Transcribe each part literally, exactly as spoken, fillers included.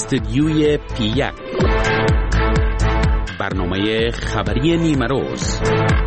استدیوی پی یک، برنامه خبری نیمه روز.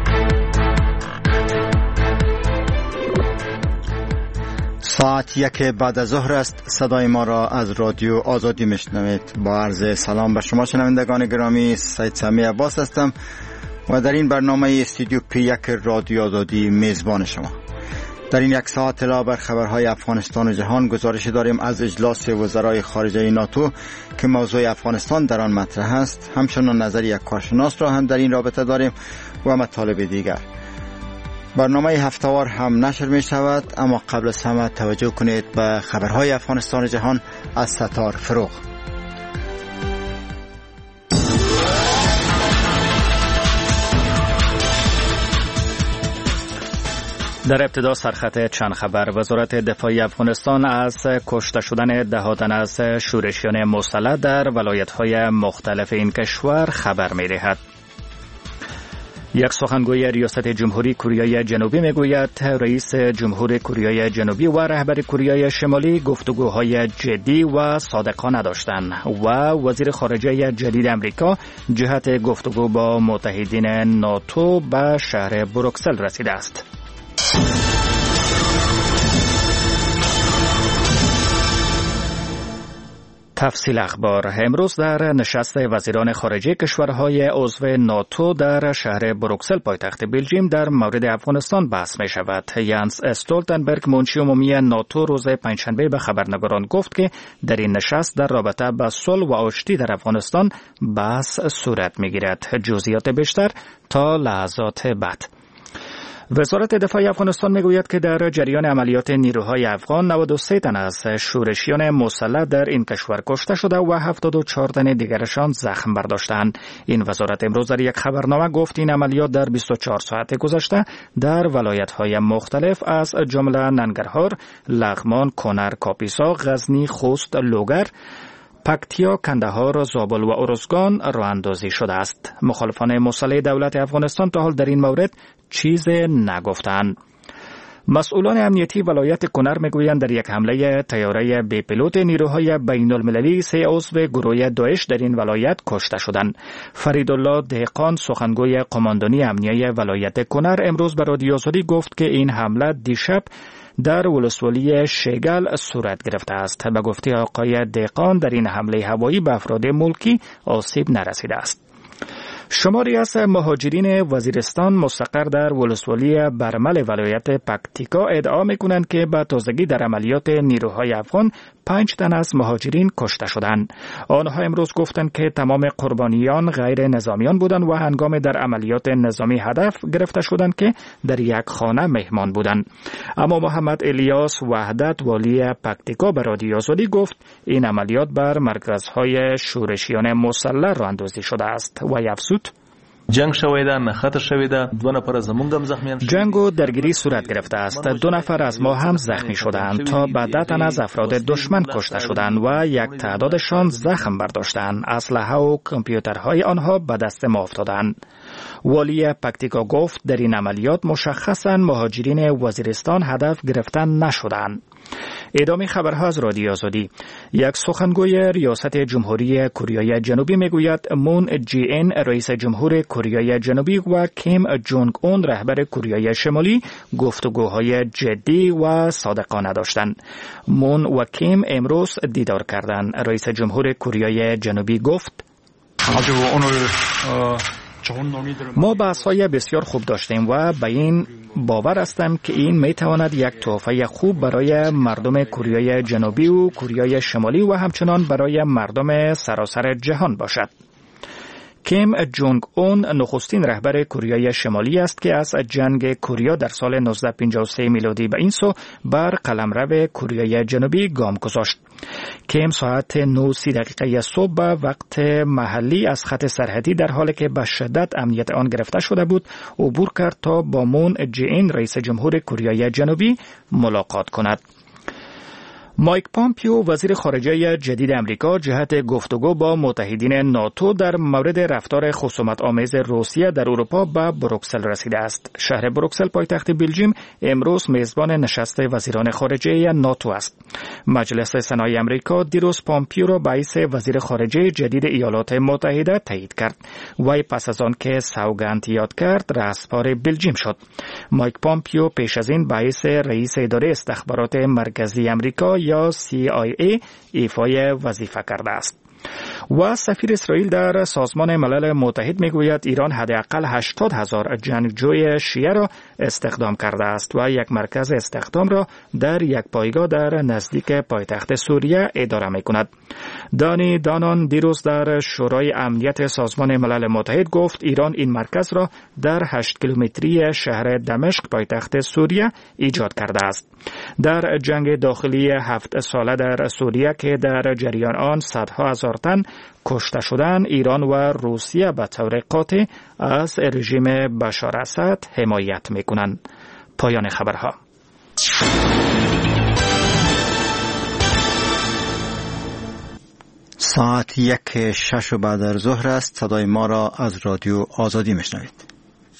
ساعت یک بعد از ظهر است. صدای ما را از رادیو آزادی میشنوید. با عرض سلام به شما شنوندگان گرامی، سید سمی عباس هستم و در این برنامه استودیو پی یک رادیو آزادی میزبان شما. در این یک ساعت علاوه بر خبرهای افغانستان و جهان، گزارش داریم از اجلاس وزرای خارجه ناتو که موضوع افغانستان در آن مطرح است. همچنان نظر یک کارشناس را هم در این رابطه داریم و مطالب دیگر. برنامه هفته‌وار هم نشر می شود، اما قبل از همه توجه کنید به خبرهای افغانستان و جهان از ستار فروغ. در ابتدا سرخط چند خبر. وزارت دفاع افغانستان از کشته شدن ده تن از شورشیان مسلح در ولایت‌های مختلف این کشور خبر می‌دهد. یک سخنگوی ریاست جمهوری کره جنوبی میگوید رئیس جمهور کره جنوبی و رهبر کره شمالی گفتگوهای جدی و صادقانه داشتند و وزیر خارجه جدید امریکا جهت گفتگو با متحدین ناتو به شهر بروکسل رسیده است. تفصیل اخبار. امروز در نشست وزیران خارجه کشورهای عضو ناتو در شهر بروکسل پایتخت بلژیم در مورد افغانستان بحث می شود. یانس استولتنبرگ منشی عمومی ناتو روز پنجشنبه به خبرنگاران گفت که در این نشست در رابطه با صلح و آشتی در افغانستان بحث صورت می گیرد. جزئیات بیشتر تا لحظات بعد. وزارت دفاع افغانستان میگوید که در جریان عملیات نیروهای افغان نود و سه تن از شورشیان مسلح در این کشور کشته شده و هفتاد و چهار تن دیگرشان زخم برداشتند. این وزارت امروز در یک خبرنامه گفت این عملیات در بیست و چهار ساعت گذشته در ولایت‌های مختلف از جمله ننگرهار، لغمان، کنر، کاپیسا، غزنی، خوست، لوگر، پکتیا، کندهار، زابل و ارزگان راه اندازی شده است. مخالفان مسلح دولت افغانستان تا حال در این مورد چیز نگفتند. مسئولان امنیتی ولایت کنر میگویند در یک حمله طیاره بی پیلوت نیروهای بین المللی سه عضو گروه داعش در این ولایت کشته شدند. فریدالله دهقان سخنگوی قماندانی امنیه ولایت کنر امروز به رادیو آزادی گفت که این حمله دیشب در ولسوالی شیگل صورت گرفته است. به گفته آقای دهقان در این حمله هوایی به افراد ملکی آسیب نرسیده است. شماری از مهاجرین وزیرستان مستقر در ولسوالی برمل ولایت پکتیکا ادعا می‌کنند که به تازگی در عملیات نیروهای افغان پنج تن از مهاجرین کشته شدند. آنها امروز گفتند که تمام قربانیان غیر نظامیان بودند و هنگام در عملیات نظامی هدف گرفته شدند که در یک خانه مهمان بودند. اما محمد الیاس وحدت والی پکتیکا به رادیو آزادی گفت این عملیات بر مرکزهای شورشیان مسلح راه اندازی شده است و افزود جنگ شوی ده، نخط شوی ده، دو نفر از همون هم زخمیان شدند. جنگ و درگیری صورت گرفته است. دو نفر از ما هم زخمی شدند. تا بعد تن از افراد دشمن کشته شدند و یک تعدادشان زخم برداشتند. اسلحه و کامپیوترهای آنها به دست ما افتادند. والی پکتیکا گفت در این عملیات مشخصاً مهاجرین وزیرستان هدف گرفته نشدند. ادامه خبرها از رادیو آزادی. یک سخنگوی ریاست جمهوری کره جنوبی میگوید مون جی این رئیس جمهور کره جنوبی و کیم جونگ اون رهبر کره شمالی گفتگوهای جدی و صادقانه داشتند. مون و کیم امروز دیدار کردند. رئیس جمهور کره جنوبی گفت ما بحث‌های بسیار خوب داشتیم و به این باور هستم که این میتواند یک تحفه خوب برای مردم کره جنوبی و کره شمالی و همچنان برای مردم سراسر جهان باشد. کیم جونگ اون نخستین رهبر کره شمالی است که از جنگ کره در سال نوزده پنجاه و سه میلادی به این سو بر قلمرو کره جنوبی گام گذاشت. کیم ساعت نه و سی دقیقه صبح به وقت محلی از خط سرحدی در حالی که به شدت امنیت آن گرفته شده بود عبور کرد تا با مون جی این رئیس جمهور کره جنوبی ملاقات کند. مایک پامپیو وزیر خارجه جدید امریکا جهت گفتگو با متحدین ناتو در مورد رفتار خصومت آمیز روسیه در اروپا به بروکسل رسیده است. شهر بروکسل پایتخت بلژیم امروز میزبان نشست وزیران خارجه ناتو است. مجلس سنای امریکا دیروز پامپیو را باعث وزیر خارجه جدید ایالات متحده تایید کرد. وی پس از آن که سوگند یاد کرد رهسپار بلژیم شد. مایک پامپیو پیش از این باعث رئیس اداره استخبارات مرکزی امریکا یا سی آی ای ایفای وظیفه کرده است. و سفیر اسرائیل در سازمان ملل متحد میگوید ایران حداقل هشتاد هزار جنگجوی شیعه را استخدام کرده است و یک مرکز استخدام را در یک پایگاه در نزدیک پایتخت سوریه اداره میکند. دانی دانان دیروز در شورای امنیت سازمان ملل متحد گفت ایران این مرکز را در هشت کیلومتری شهر دمشق پایتخت سوریه ایجاد کرده است. در جنگ داخلی هفت ساله در سوریه که در جریان آن صدها هزار تن کشته شدند، ایران و روسیه به طور قاطع از رژیم بشار اسد حمایت میکنند. پایان خبرها. ساعت یک شش بعد از ظهر است. صدای ما را از رادیو آزادی میشنوید.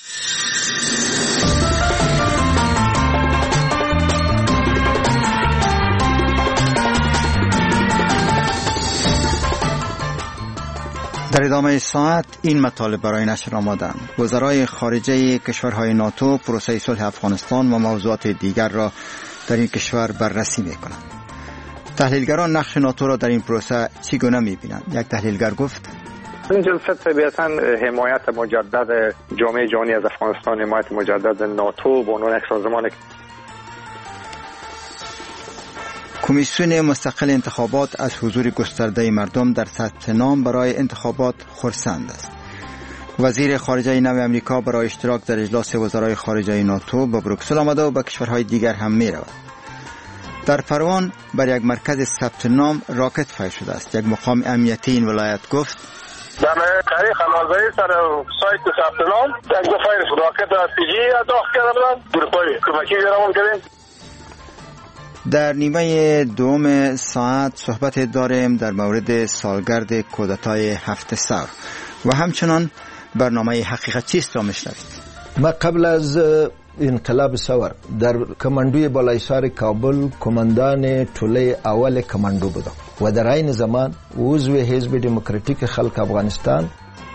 در ادامه ساعت این مطالب برای نشر آمدند. وزرای خارجه کشورهای ناتو پروسه صلح افغانستان و موضوعات دیگر را در این کشور بررسی می‌کنند. تحلیلگران نقش ناتو را در این پروسه چگونه می‌بینند؟ یک تحلیلگر گفت: این جلسه طبیعتاً حمایت مجدد جامعه جهانی از افغانستان، حمایت مجدد ناتو به عنوان یک سازمان. کمیسیون مستقل انتخابات از حضور گسترده مردم در ثبت نام برای انتخابات خرسند است. وزیر خارجه نو آمریکا برای اشتراک در اجلاس وزرای خارجه ناتو به بروکسل آمده و به کشورهای دیگر هم می رود. در پروان بر یک مرکز ثبت نام راکت فایر شده است. یک مقام امنیتی این ولایت گفت: در طریق نازایی سر سایت ثبت نام یک دو فایر راکت از پی جی داخل کردن گروپای کمکی درمون کردیم. در نیمه دوم ساعت صحبت داریم در مورد سالگرد کودتای هفت سر و همچنان برنامه حقیقت چیست را میشنوید. ما قبل از انقلاب ثور در کماندوی بالایسار کابل کماندان طوله اول کماندو بودم و در این زمان عضو حزب دموکراتیک خلق افغانستان.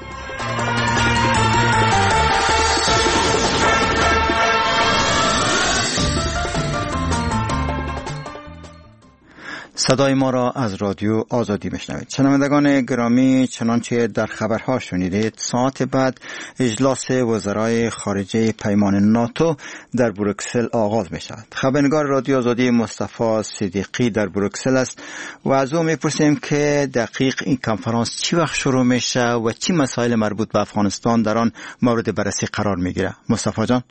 صدای ما را از رادیو آزادی میشنوید. شنوندگان گرامی، چنانچه در خبرها شنیدید، ساعت بعد اجلاس وزرای خارجه پیمان ناتو در بروکسل آغاز می شود. خبرنگار رادیو آزادی مصطفی صدیقی در بروکسل است و از او میپرسیم که دقیق این کنفرانس چی وقت شروع میشه و چی مسائل مربوط به افغانستان در آن مورد بررسی قرار میگیره. مصطفی جان.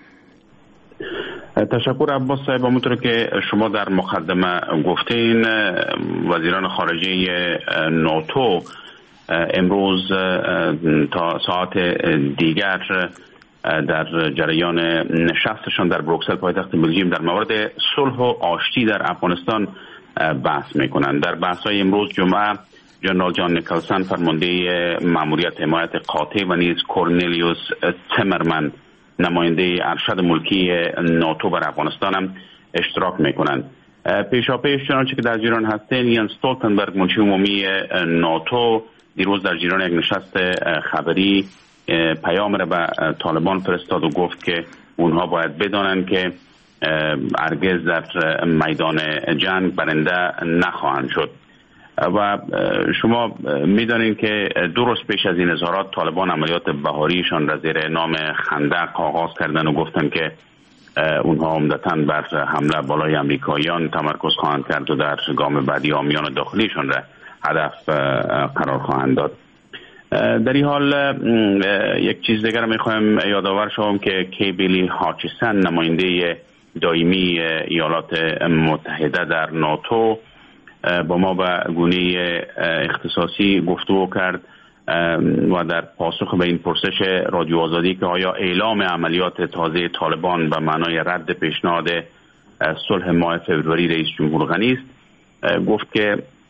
تشکر عباس صاحب. همونطور که شما در مقدمه گفتین، وزیران خارجه ناتو امروز تا ساعت دیگر در جریان نشستشان در بروکسل پایتخت بلژیم در مورد صلح و آشتی در افغانستان بحث میکنند. در بحث‌های امروز جمعه جنرال جان نیکلسن فرمانده ماموریت حمایت قاطع و نیز کورنلیوس تیمرمن نماینده ارشد ملکی ناتو بر افغانستان هم اشتراک میکنند. پیشاپیش چنانچه که در جریان هستین، یانس استولتنبرگ منشی عمومی ناتو دیروز در جریان یک نشست خبری پیام را به طالبان فرستاد و گفت که اونها باید بدانند که هرگز در میدان جنگ برنده نخواهند شد. و شما میدانید که دو روز پیش از این اظهارات طالبان عملیات بهاریشان را زیر نام خندق آغاز کردن و گفتن که اونها عمدتاً بر حمله بالای امریکاییان تمرکز خواهند کرد و در گام بعدی حامیان داخلیشان را هدف قرار خواهند داد. در این حال یک چیز دیگر میخوایم یادآور شوم که کیبلی هاچیسن نماینده دائمی ایالات متحده در ناتو با ما به گونه اختصاصی گفتگو کرد و در پاسخ به این پرسش رادیو آزادی که آیا اعلام عملیات تازه طالبان به معنای رد پیشنهاد صلح ماه فوریه رئیس جمهور غنی است، گفت که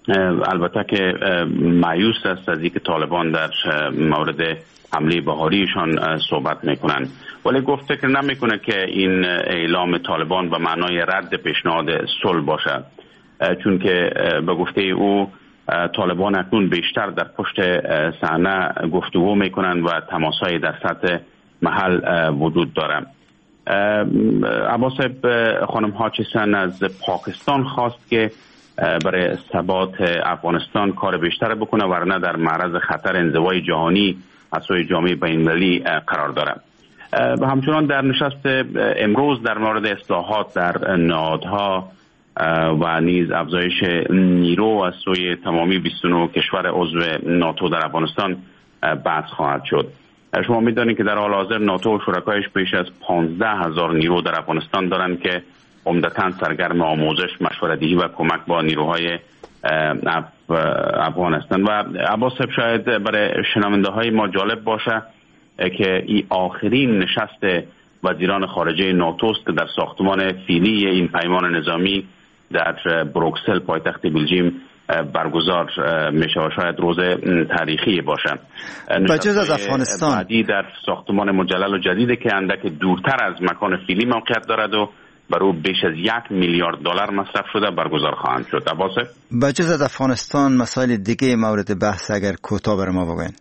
البته که مایوس است از اینکه طالبان در مورد حمله بهاریشان صحبت میکنند، ولی گفت فکر نمیکنه که این اعلام طالبان به معنای رد پیشنهاد صلح باشد، چون که به گفته او طالبان اکنون بیشتر در پشت صحنه گفتگو میکنند و تماسهای در سطح محل وجود دارند. عباس خانم هاچیسن از پاکستان خواست که برای ثبات افغانستان کار بیشتر بکنه، ورنه در معرض خطر انزوای جهانی از سوی جامعه بین‌المللی قرار دارد. و همچنان در نشست امروز در مورد اصلاحات در نهادها و نیز افزایش نیرو از سوی تمامی بیست و نه کشور عضو ناتو در افغانستان بحث خواهد شد. شما می‌دانید که در حال حاضر ناتو و شرکایش بیش از پانزده هزار نیرو در افغانستان دارند که عمدتاً سرگرم آموزش، مشوره‌دهی و کمک با نیروهای افغان هستند. و عباس صاحب شاید برای شنونده‌های ما جالب باشه که این آخرین نشست وزیران خارجه ناتو است که در ساختمان فیلی این پیمان نظامی در بروکسل پایتخت بلژیم برگزار می شود. شاید روز تاریخی باشه. بجز از افغانستان بعدی در ساختمان مجلل و جدید که اندک دورتر از مکان فیلی موقعیت دارد و برای بیش از یک میلیارد دلار مصرف شده برگزار خواهند شد. عباسه بجز از افغانستان مسائل دیگه مورد بحث اگر کوتاه بر ما بگوین.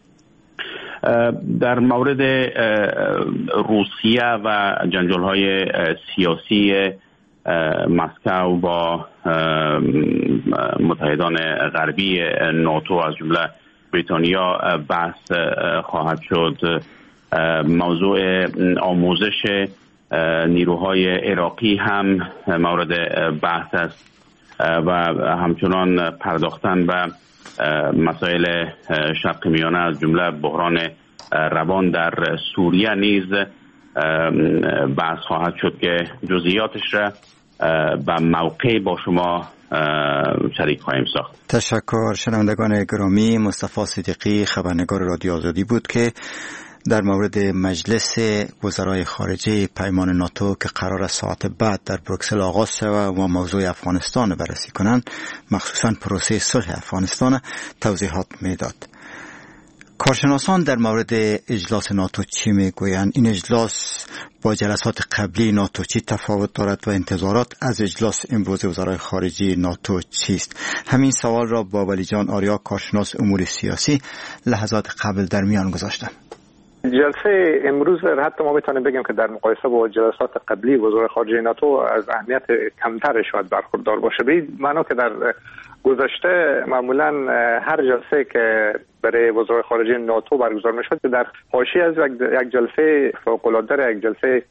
در مورد روسیه و جنجال‌های سیاسی مسکو با متحدان غربی ناتو از جمله بریتانیا بحث خواهد شد. موضوع آموزش نیروهای عراقی هم مورد بحث است و همچنان پرداختن به مسائل شرق میانه از جمله بحران روان در سوریه نیز بحث خواهد شد که جزئیاتش را به موقع با شما شریک خواهیم ساخت. تشکر. شنوندگان گرامی، مصطفی صدیقی خبرنگار رادیو آزادی بود که در مورد مجلس وزرای خارجه پیمان ناتو که قرار است ساعت بعد در بروکسل آغاز شود و موضوع افغانستان بررسی کنند، مخصوصا پروسه صلح افغانستان، توضیحات میداد. کارشناسان در مورد اجلاس ناتو چی میگویند؟ این اجلاس با جلسات قبلی ناتو چی تفاوت دارد و انتظارات از اجلاس امروز وزرای خارجه ناتو چیست؟ همین سوال را با ولی جان آریا، کارشناس امور سیاسی، لحظات قبل در میان گذاشتم. جلسه امروز حتی ما میتونیم بگیم که در مقایسه با جلسات قبلی وزرای خارجه ناتو از اهمیت کمتر شاید برخوردار باشه. به این معنا که در گذشته معمولا هر جلسه که برای وزرای خارجه ناتو برگزار میشد در حاشیه از یک جلسه فوق‌العاده، یک جلسه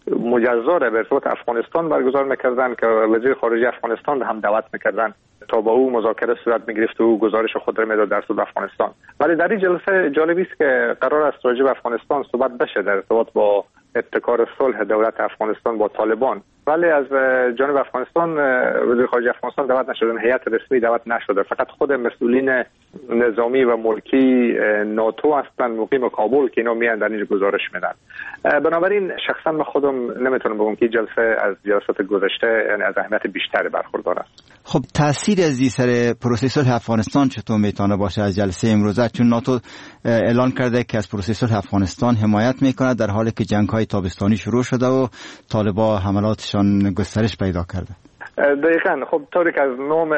مجزا را به ارتباط افغانستان برگزار میکردن که وزیر خارجه افغانستان هم دعوت میکردن تا با او مذاکره صورت میگرفت و او گزارش خود را میداد در صورت افغانستان. ولی در این جلسه جالبی است که قرار است راجع به افغانستان صحبت بشه در ارتباط با ابتکار صلح دولت افغانستان با طالبان، ولی از جانب افغانستان وزیر خارجه افغانستان دعوت نشدن، هیئت رسمی دعوت نشده، فقط خود مسئولین نظامی و ملکی ناتو هستند مقیم کابل که اینا میان در اینجا گزارش میدن. بنابراین شخصا من خودم نمیتونم بگم که جلسه از جلسات گذشته یعنی از اهمیت بیشتری برخوردار است. خب تاثیر از این سر پروسه صلح افغانستان چطور میتونه باشه از جلسه امروز؟ چون ناتو اعلان کرده که از پروسه صلح افغانستان حمایت میکنه در حالی که جنگ‌های تابستانی شروع شده و طالبان حملاتشان گسترش پیدا کرده. دقیقاً. خب طوری که از نام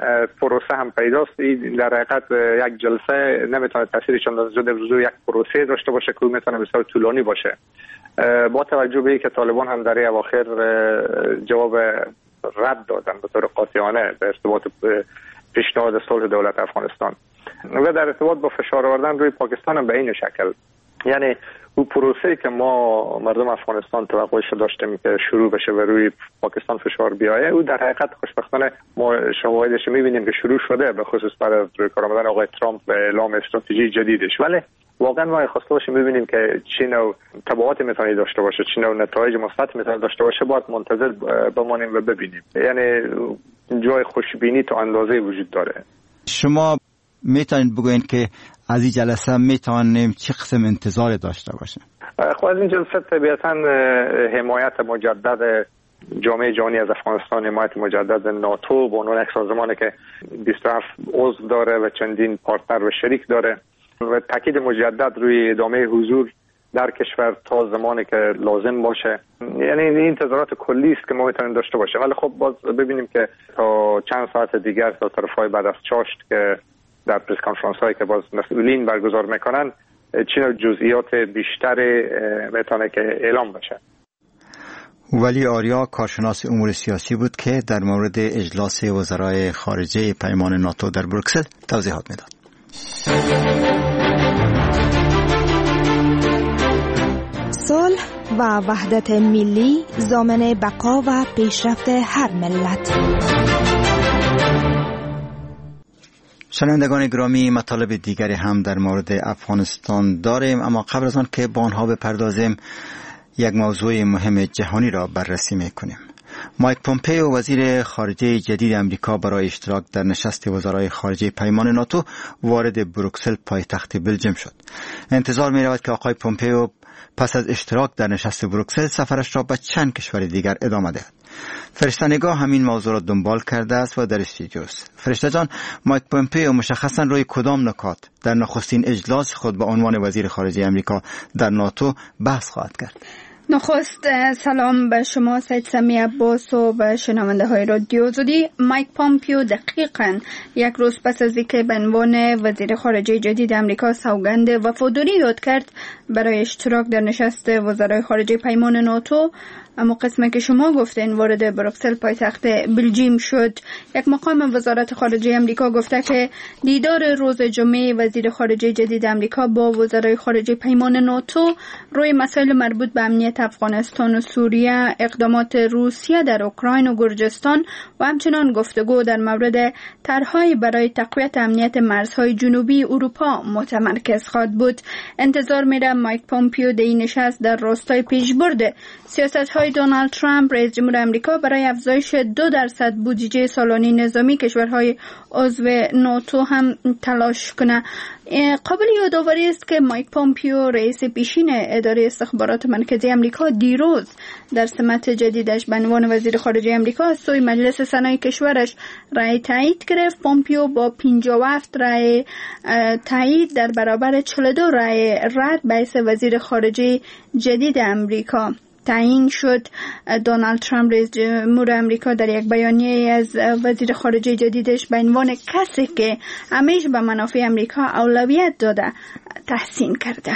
پروسه هم پیداست، این در حقیقت یک جلسه نمیتونه تاثیرش در روزو یک پروسه داشته باشه که میتونه بسیار طولانی باشه، با توجه به اینکه طالبان هم در اواخر جواب رد دادن به طور قاطعانه به ارتباط پیشنهاد صلح دولت افغانستان و در ارتباط با فشار آوردن روی پاکستان هم به این شکل، یعنی او پروسه‌ای که ما مردم افغانستان توقعش داشتیم که شروع بشه و روی پاکستان فشار بیایه، او در حقیقت خوشبختانه ما شواهدش می‌بینیم که شروع شده، به خصوص بعد از روی کار آمدن آقای ترامپ و اعلام استراتژی جدیدش. ولی واقعا ما خواسته باشیم ببینیم که چه نوع تبعاتی میتونه داشته باشه، چه نوع نتایج مثبت میتونه داشته باشه، باید منتظر بمانیم و ببینیم. یعنی جای خوشبینی تا اندازه وجود داره. شما میتونید بگوین که از این جلسه میتونیم چه قسم انتظار داشته باشیم؟ خب از این جلسه طبیعتا حمایت مجدد جامعه جهانی از افغانستان حمایت مجدد ناتو به عنوان یک سازمانی که بیست و هفت عضو داره و چندین پارتنر و شریک داره و تاکید مجدد روی ادامه حضور در کشور تا زمانی که لازم باشه. یعنی این انتظارات کلی است که ما میتونیم داشته باشیم، ولی خب باز ببینیم که تا چند ساعت دیگر تا طرفای بعد از چاشت که در پرس کانفرانس هایی که باز مسئولین برگزار میکنن چی نوع جزئیات بیشتری میتونه که اعلام بشه. ولی آریا کارشناس امور سیاسی بود که در مورد اجلاس وزرای خارجه پیمان ناتو در بروکسل توضیحات میداد. صلح و وحدت ملی ضامن بقا و پیشرفت هر ملت. شنوندگان گرامی، مطالب دیگری هم در مورد افغانستان داریم، اما قبل از آن که به آنها بپردازیم یک موضوع مهم جهانی را بررسی میکنیم. مایک پومپئو وزیر خارجه جدید امریکا برای اشتراک در نشست وزرای خارجه پیمان ناتو وارد بروکسل پایتخت بلژیم شد. انتظار می رود که آقای پومپئو پس از اشتراک در نشست بروکسل سفرش را به چند کشور دیگر ادامه دهد. فرشته نگاه همین موضوع را دنبال کرده است و در استودیوست. فرشته جان، مایک پومپئو مشخصا روی کدام نکات در نخستین اجلاس خود به عنوان وزیر خارجه امریکا در ناتو بحث خواهد کرد؟ نخست سلام به شما سید سمی عباس و به شنونده های رادیو آزادی. مایک پومپئو دقیقاً یک روز پس از اینکه به عنوان وزیر خارجه جدید امریکا سوگند وفاداری یاد کرد برای اشتراک در نشست وزرای خارجه پیمان ناتو، اما قسمه که شما گفتین وارد بروکسل پایتخت بلژیم شد. یک مقام وزارت خارجه امریکا گفته که دیدار روز جمعه وزیر خارجه جدید امریکا با وزرای خارجه پیمان ناتو روی مسائل مربوط به امنیت افغانستان و سوریه، اقدامات روسیه در اوکراین و گرجستان و همچنان گفتگو در مورد طرح‌های برای تقویت امنیت مرزهای جنوبی اروپا متمرکز خواهد بود. انتظار میره مایک پومپئو در این نشست در راستای پیشبرد سیاست‌های دونالد ترامپ رئیس جمهور امریکا برای افزایش دو درصد بودجه سالانه نظامی کشورهای عضو ناتو هم تلاش کنه. قابل یادآوری است که مایک پومپئو رئیس پیشین اداره استخبارات مرکزی امریکا دیروز در سمت جدیدش به عنوان وزیر خارجه امریکا از سوی مجلس سنای کشورش رأی تایید گرفت. پومپئو با پنجاه و هفت رأی تایید در برابر چهل و دو رأی رد باعث وزیر خارجه جدید امریکا تعیین شد. دونالد ترامپ رئیس جمهور امریکا در یک بیانیه از وزیر خارجه جدیدش به عنوان کسی که همیشه به منافع امریکا اولویت داده تحسین کرده.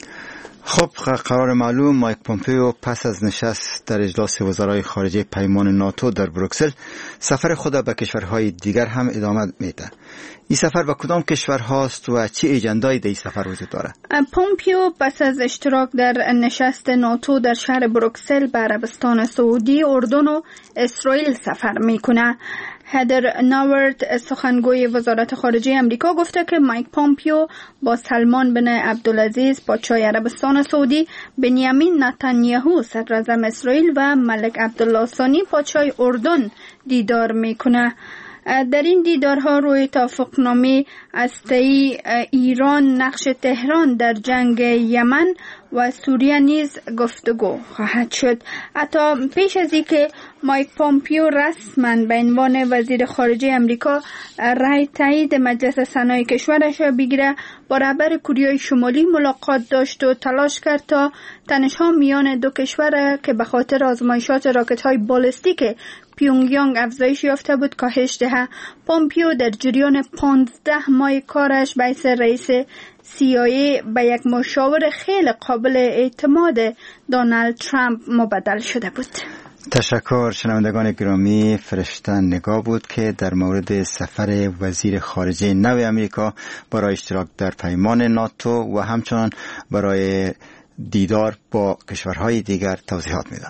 خب قرار معلوم، مایک پومپئو پس از نشست در اجلاس وزرای خارجه پیمان ناتو در بروکسل سفر خود به کشورهای دیگر هم ادامه میده. این سفر به کدام کشور هاست و چه اجندایی در این سفر وجود داره؟ پومپئو پس از اشتراک در نشست ناتو در شهر بروکسل به عربستان سعودی، اردن و اسرائیل سفر میکنه. هدر ناورد سخنگوی وزارت خارجه امریکا گفته که مایک پومپئو با سلمان بن عبدالعزیز پادشاه عربستان سعودی، بنیامین نتانیاهو صدر اعظم اسرائیل و ملک عبدالله ثانی پادشاه اردن دیدار میکنه. در این دیدارها روی توافقنامه هسته‌ای ایران، نقش تهران در جنگ یمن و سوریه نیز گفتگو خواهد شد. حتی پیش از اینکه مایک پومپئو رسما به عنوان وزیر خارجه امریکا رأی تایید مجلس سنای کشورش را بگیره، با رهبر کره شمالی ملاقات داشت و تلاش کرد تا تنش‌ها میان دو کشور که به خاطر آزمایشات راکت‌های بالستیک پیونگیانگ افزایش یافته بود کاهش دهد. پومپئو در جریان پانزده ماه کارش باعث رئیس سی آی ای به یک مشاور خیلی قابل اعتماد دونالد ترامپ مبدل شده بود. تشکر. شنوندگان گرامی، فرشته نگاه بود که در مورد سفر وزیر خارجه نو امریکا برای اشتراک در پیمان ناتو و همچنان برای دیدار با کشورهای دیگر توضیحات میداد.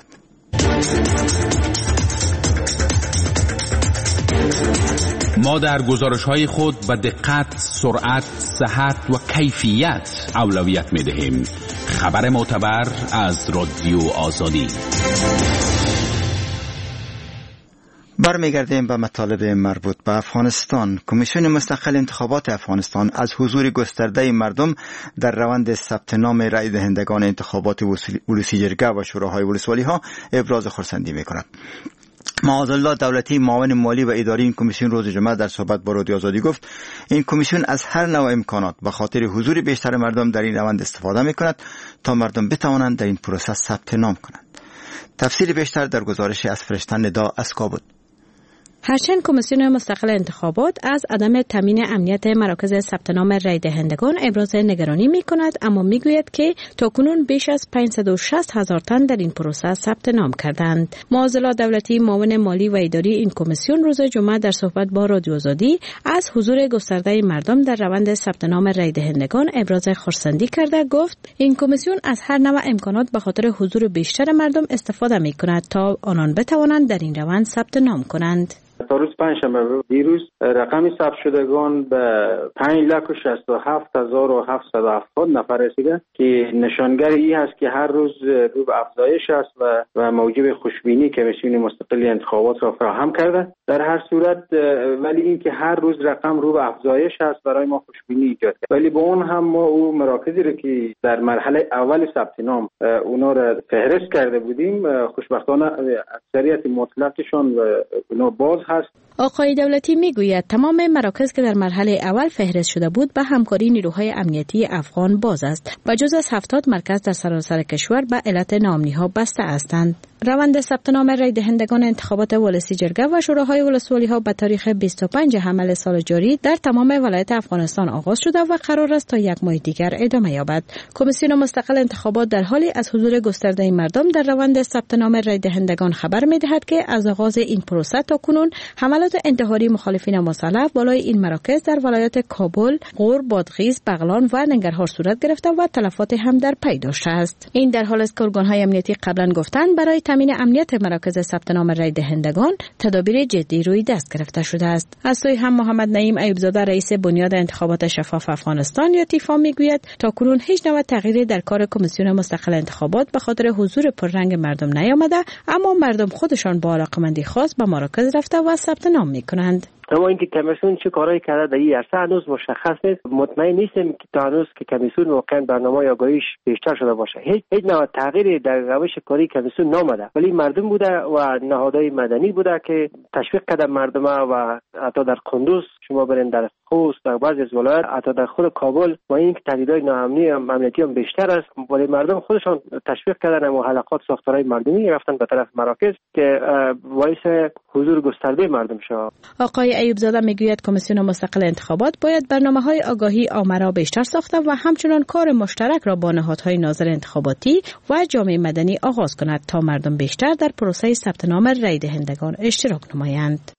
ما در گزارش‌های خود به دقت، سرعت، صحت و کیفیت اولویت می‌دهیم. خبر معتبر از رادیو آزادی. برمیگردیم به مطالب مربوط به افغانستان. کمیسیون مستقل انتخابات افغانستان از حضور گسترده مردم در روند ثبت نام رای دهندگان انتخابات ولسی جرگه و شوراهای ولسوالی ها ابراز خرسندی می‌کند. معاذالله دولتی معاون مالی و اداری این کمیسیون روز جمعه در صحبت با رادیو آزادی گفت این کمیسیون از هر نوع امکانات به خاطر حضور بیشتر مردم در این روند استفاده می‌کند تا مردم بتوانند در این پروسه ثبت نام کنند. تفصیل بیشتر در گزارش از فرشته ندا از کابل. هرچند کمیسیون مستقل انتخابات از عدم تامین امنیت مراکز ثبت نام رای دهندگان ابراز نگرانی می کند، اما می گوید که تاکنون بیش از پانصد و شصت هزار تن در این پروسه ثبت نام کردند. معاذالله دولتی معاون مالی و اداری این کمیسیون روز جمعه در صحبت با رادیو آزادی از حضور گسترده مردم در روند ثبت نام رای دهندگان ابراز خرسندی کرده گفت این کمیسیون از هر نوع امکانات به خاطر حضور بیشتر مردم استفاده می کند تا آنان بتوانند در این روند ثبت نام کنند. تا روز پنجشنبه دیروز رقم ثبت شدگان به پنج لک و شصت و هفت هزار و هفتصد و هفتاد نفر رسیده که نشانگر ای است که هر روز رو به افزایش است و و موجب خوشبینی کمیسیون مستقل انتخابات را فراهم کرده. در هر صورت ولی این که هر روز رقم رو به افزایش است برای ما خوشبینی ایجاد کرد، ولی با اون هم ما او مراکزی رو که در مرحله اول ثبت نام اونا را فهرست کرده بودیم خوشبختانه اکثریت مطلقشان اونا باز هست. آقای دولتی میگوید تمام مراکز که در مرحله اول فهرست شده بود به همکاری نیروهای امنیتی افغان باز است و جز از هفتاد مرکز در سراسر کشور به علت ناامنی‌ها بسته هستند. روند ثبت نام رای دهندگان انتخابات ولسی جرگه و شوراهای ولسوالی ها به تاریخ بیست و پنج حمل سال جاری در تمام ولایت افغانستان آغاز شده و قرار است تا یک ماه دیگر ادامه یابد. کمیسیون مستقل انتخابات در حالی از حضور گسترده مردم در روند ثبت نام رای دهندگان خبر می‌دهد که از آغاز این پروسه تا کنون حملات انتحاری مخالفین مسلح بالای این مراکز در ولایت کابل، غور، بادغیس، بغلان و ننگرهار صورت گرفته و تلفات هم در پی داشته است. این در حالی است که ارگان‌های امنیتی قبلا گفتند برای تامین امنیت مراکز ثبت نام رای دهندگان تدابیر جدی روی دست گرفته شده است. از سوی هم محمد نعیم ایوبزاده رئیس بنیاد انتخابات شفاف افغانستان یا تیفا میگوید تا کنون هیچ نوع تغییری در کار کمیسیون مستقل انتخابات به خاطر حضور پررنگ مردم نیامده، اما مردم خودشان با علاقمندی خاص به مراکز رفته و ثبت نام میکنند. اما اینکه کمیسیون چه کارایی کرده در این عرصه هنوز مشخص نیست. مطمئن نیستیم که تا هنوز که کمیسیون واقعا برنامه آگاهیش بیشتر شده باشه. هیچ هیچ نوع تغییری در روش کاری کمیسیون نامده، ولی مردم بوده و نهادهای مدنی بوده که تشویق کرده مردم و حتی در کندوز شما برین در خوست در بعضی از ولایات حتی در خود کابل و این که تهدیدهای ناامنی امنیتی هم بیشتر است، ولی مردم خودشان تشویق کردن و حلقات ساختارهای مردمی رفتن به طرف مراکز که باعث حضور گسترده مردم شد. آقای ایوبزاده میگوید کمیسیون مستقل انتخابات باید برنامه‌های آگاهی عامه را بیشتر ساخته و همچنان کار مشترک را با نهادهای ناظر انتخاباتی و جامعه مدنی آغاز کند تا مردم بیشتر در پروسه ثبت نام رای دهندگان اشتراک نمایند.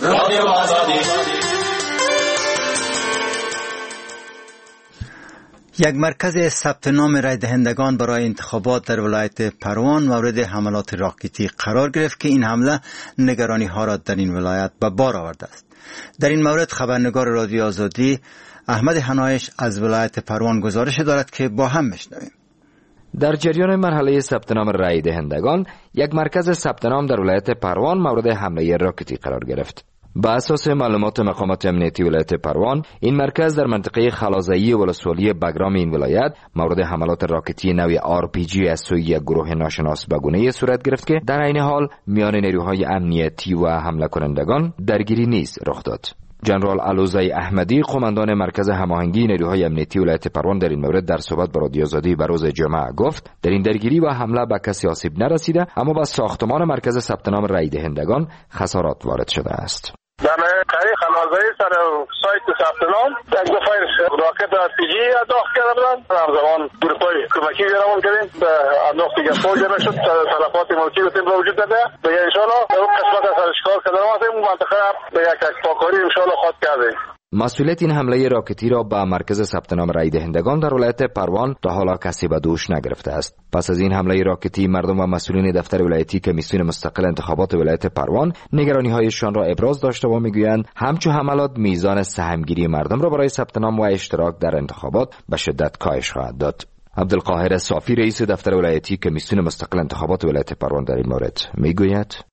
یک مرکز ثبت نام رای دهندگان برای انتخابات در ولایت پروان مورد حملات راکتی قرار گرفت که این حمله نگرانی ها را در این ولایت به بار آورده است. در این مورد خبرنگار رادیو آزادی احمد حنایش از ولایت پروان گزارش دارد که با هم بشنویم. در جریان مرحله ثبت نام رای دهندگان یک مرکز ثبت نام در ولایت پروان مورد حمله راکتی قرار گرفت. با اساس معلومات مقامات امنیتی ولایت پروان، این مرکز در منطقه خلازایی ولسوالی بگرام این ولایت مورد حملات راکتی نوع آر پی جی از سوی یک گروه ناشناس به گونه‌ای صورت گرفت که در عین حال میان نیروهای امنیتی و حمله کنندگان درگیری نیز رخ داد. جنرال علوزی احمدی قماندان مرکز هماهنگی نیروهای امنیتی ولایت پروان در این مورد در صحبت با رادیو آزادی به روز جمعه گفت در این درگیری و حمله به کسی آسیب نرسیده، اما به ساختمان مرکز ثبت نام رای دهندگان خسارات وارد شده است. در تاریخ خلازایی سر سایت ثبت نام یک دو فایر راکت آر پی جی انداخت کرده بودن. همزمان گروپای کمکی بیرون کردیم به انداخت دیگه فوج نشد، تلفات ملکی رو تیم را وجود داده. دیگه انشاءالله اون قسمت از سرشکار کردن هستیم اون منطقه به یک یک پاکاری انشاءالله خواهد کردیم. مسئولیت این حمله راکتی را به مرکز ثبت نام رای دهندگان در ولایت پروان تا حالا کسی به دوش نگرفته است. پس از این حمله راکتی مردم و مسئولین دفتر ولایتی کمیسیون مستقل انتخابات ولایت پروان نگرانی‌هایشان را ابراز داشته و میگویند همچون حملات میزان سهمگیری مردم را برای ثبت نام و اشتراک در انتخابات به شدت کاهش خواهد داد. عبدالقاهر صافی رئیس دفتر ولایتی کمیسیون مستقل انتخابات ولایت پروان در این مورد میگوید: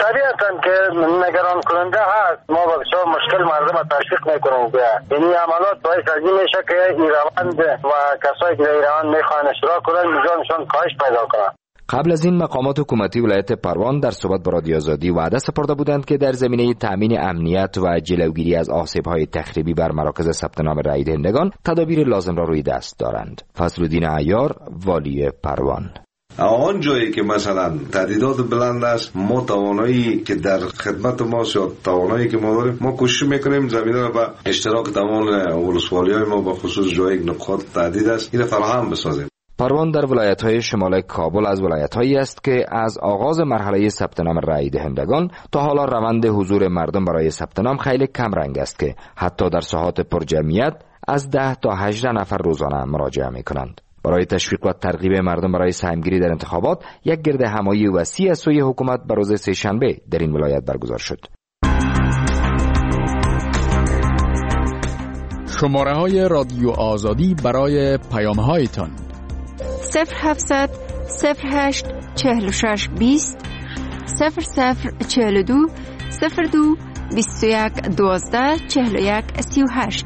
طبیعتاً که نگران کننده هست. ما بسیار مشکل مردم را تشویق میکنیم که این عملات باعث از این میشه که این روند و کسایی که در این روند میخوان اشتراک کنن میزانشان کاهش پیدا کنند. قبل از این مقامات حکومتی ولایت پروان در صحبت با رادیو آزادی وعده سپرده بودند که در زمینه تأمین امنیت و جلوگیری از آسیب‌های تخریبی بر مراکز ثبت نام رای دهندگان تدابیر لازم را روی دست دارند. فضل‌الدین عیار، والی پروان: آن جایی که مثلا تعدیدات بلند است، ما توانایی که در خدمت ما یا توانایی که ما داریم، ما کوشش میکنیم زمینه را به اشتراک تمام ولسوالی‌های ما به خصوص جای نقاط تعدید است این فراهم بسازیم. پروان در ولایت‌های شمال کابل از ولایت‌هایی است که از آغاز مرحله ثبت نام رای دهندگان تا حالا روند حضور مردم برای ثبت نام خیلی کم رنگ است که حتی در ساحات پرجمعیت از ده تا هجده نفر روزانه مراجعه می‌کنند. برای تشویق و ترغیب مردم برای سهمگیری در انتخابات، یک گرد همایی وسیع از سوی حکومت بر روز سه‌شنبه در این ولایت برگزار شد. شماره‌های رادیو آزادی برای پیام‌هایتان: صفر هفتصد صفر هشت چهل و شش بیست صفر صفر چهل و دو صفر دو بیست و یک دوازده چهل و یک سی و هشت.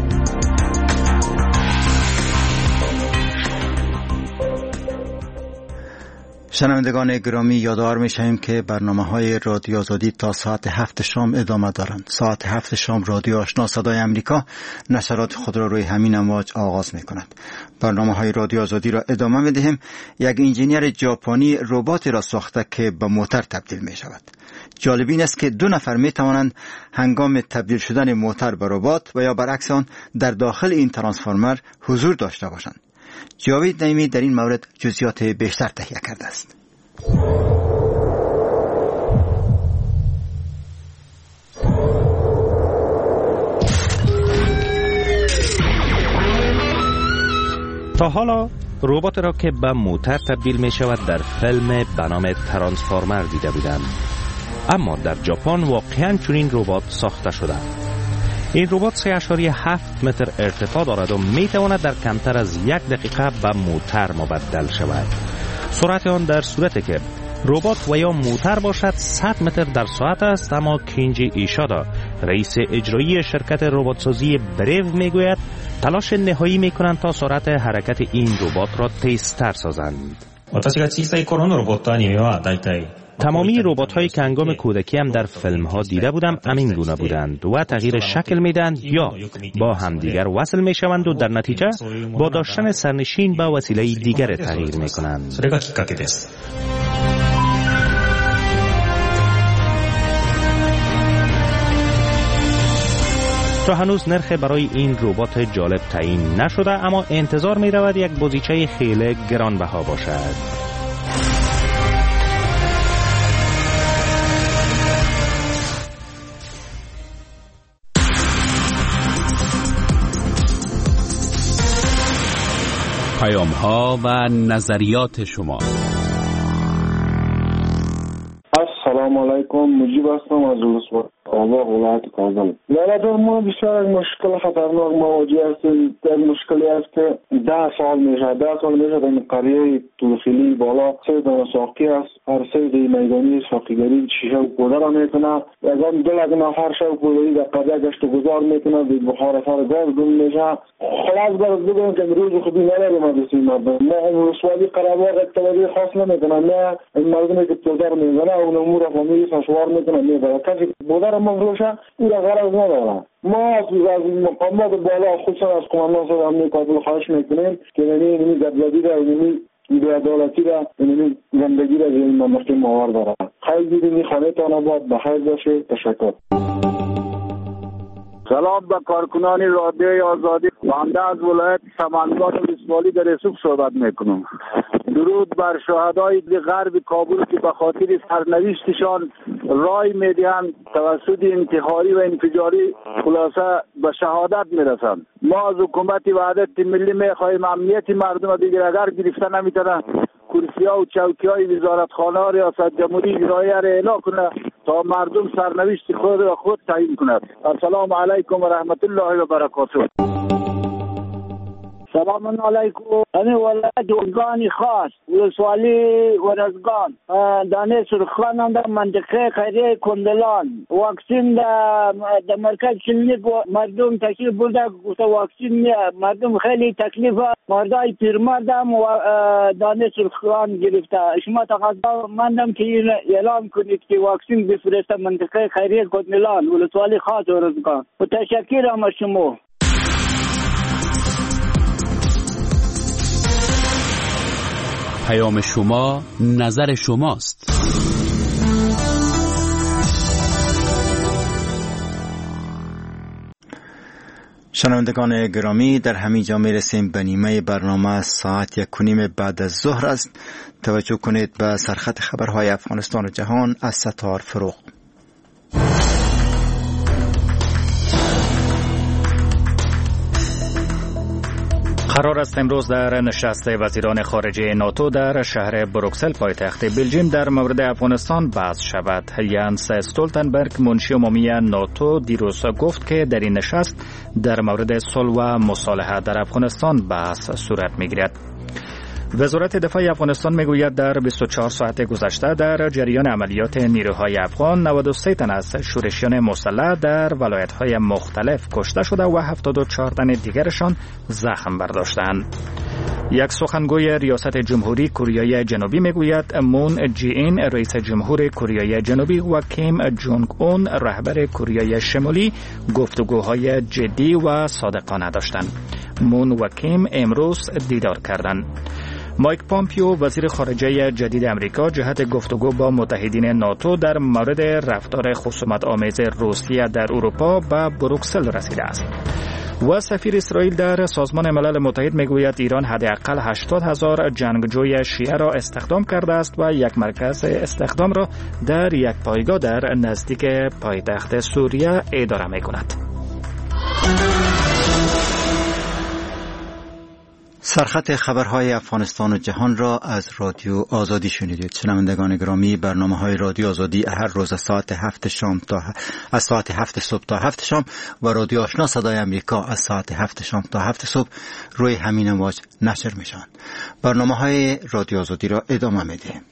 شنوندگان گرامی، یادآور می‌شویم که برنامه‌های رادیو آزادی تا ساعت هفت شام ادامه دارند. ساعت هفت شام رادیو آشنا صدای امریکا نشرات خود را روی همین امواج آغاز می‌کند. برنامه‌های رادیو آزادی را ادامه می‌دهیم. یک انجینیر ژاپنی ربات را ساخته که به موتور تبدیل می‌شود. جالب این است که دو نفر می‌توانند هنگام تبدیل شدن موتور به ربات و یا برعکس آن در داخل این ترانسفورمر حضور داشته باشند. جاوید نعیمی در این مورد جزئیات بیشتر تهیه کرده است. تا حالا ربات را که به موتور تبدیل می شود در فیلم به نام ترانسفورمر دیده بودم، اما در ژاپن واقعاً چنین ربات ساخته شده. این ربات سه اشاریه هفت متر ارتفاع دارد و می تواند در کمتر از یک دقیقه به موتور مبدل شود. سرعت آن در صورتی که ربات و یا موتور باشد صد متر در ساعت است، اما کینجی ایشادا، رئیس اجرایی شرکت رباتسازی بریو میگوید تلاش نهایی میکنند تا سرعت حرکت این ربات را تیزتر سازند. تمامی ربات‌هایی که هنگام کودکی هم در فیلم‌ها دیده بودم همین گونه بودند و تغییر شکل میدند یا با همدیگر وصل میشوند و در نتیجه با داشتن سرنشین به وسیله دیگر تغییر میکنند. تا هنوز نرخ برای این ربات جالب تعیین نشده، اما انتظار می‌رود یک بازیچه خیلی گرانبها باشد. پیام‌ها و نظریات شما. السلام علیکم، مجیب هستم از آبا ولایت کابل. برادر ما بسیار از مشکل خطرناک مواجه هستیم. در مشکلی است که ده سال میشه ده سال میشه در قریه طولخیلی بالا سه دانه ساقی است. هر سه دی میدانی ساقیگری شیشه و پودر را میکنه. یکم دل از نفر شو پودری در قضا گشت و گذار میکنه. به بخار سر گاز گم میشه. خلاص برد بگم که روز خودی نداریم از این مردم. ما رسوالی قراباق اطلاعی خاص نمیکنه. نه این مردمی که پودر میزنه اون امور فامیلی سشوار میکنه. میبره کسی پودر مفروشه این را غرض ندارم. ما از مقامات بالا خصوصا از کماندان صدر امنیت کابل خواهش میکنیم که اینی گدوادی را اینی بی‌عدالتی را اینی گندگی را این مملکت ماور داره. خیلی دیدی خانه تان آباد بخیر باشه. تشکر. سلام به کارکنان رادیوی آزادی. بنده از ولایت سمنگان ولسوالی در یوسف صحبت میکنم. درود بر شهدای غرب کابل که به خاطر سرنوشتشان رای میدهند توسط انتحاری و انفجاری خلاصه به شهادت میرسند. ما از حکومت وحدت ملی میخواهیم امنیت مردم دیگر اگر گرفته نمیتونه کرسی ها و چوکی های وزارتخانه ها ریاست جمهوری اجرایی را اعلام کنه تا مردم سرنوشت خود را خود تعیین کند. السلام علیکم و رحمت الله و برکاته. سلام علیکم. امی ولایت ارگانی خاص ولسوالی ورزگان دانه سرخان در منطقه خیریه کندلان واکسین در مرکز کلینیک مردم تکلیف بوده. گفته واکسین مردم خیلی تکلیف مردای پیرمردم و دانه سرخان گرفته. شما تقاضا مندم که این اعلام کنید که واکسین بفرسته منطقه خیریه کندلان ولسوالی خاص ورزگان. متشکرم از شما. پیام شما نظر شماست. شنوندگان گرامی، در همین جا میرسیم به نیمه برنامه. ساعت یک و نیم بعد از ظهر است. توجه کنید به سرخط خبرهای افغانستان و جهان از ستار فروغ. قرار است امروز در نشست وزیران خارجه ناتو در شهر بروکسل پایتخت بلژیم در مورد افغانستان بحث شود. یانس استولتنبرگ منشی عمومی ناتو دیروز گفت که در این نشست در مورد صلح و مصالحه در افغانستان بحث صورت می‌گیرد. وزارت دفاع افغانستان میگوید در بیست و چهار ساعت گذشته در جریان عملیات نیروهای افغان نود و سه تن از شورشیان مسلح در ولایت‌های مختلف کشته شده و هفتاد و چهار تن دیگرشان زخم برداشتند. یک سخنگوی ریاست جمهوری کره جنوبی میگوید مون جی این رئیس جمهور کره جنوبی و کیم جونگ اون رهبر کره شمالی گفتگوهای جدی و صادقانه داشتند. مون و کیم امروز دیدار کردند. مایک پامپیو وزیر خارجه جدید امریکا جهت گفتگو با متحدین ناتو در مورد رفتار خصومت آمیز روسیه در اروپا به بروکسل رسیده است. و سفیر اسرائیل در سازمان ملل متحد میگوید ایران حداقل هشتاد هزار جنگجوی شیعه را استخدام کرده است و یک مرکز استخدام را در یک پایگاه در نزدیک پایتخت سوریه اداره میکند. سرخط خبرهای افغانستان و جهان را از رادیو آزادی شنیدید. شنوندگان گرامی، برنامه‌های رادیو آزادی هر روز از ساعت هفت شام تا از ساعت هفت صبح تا هفت شام و رادیو آشنا صدای امریکا از ساعت هفت شام تا هفت صبح روی همین امواج نشر میشوند. برنامه‌های رادیو آزادی را ادامه میدهیم.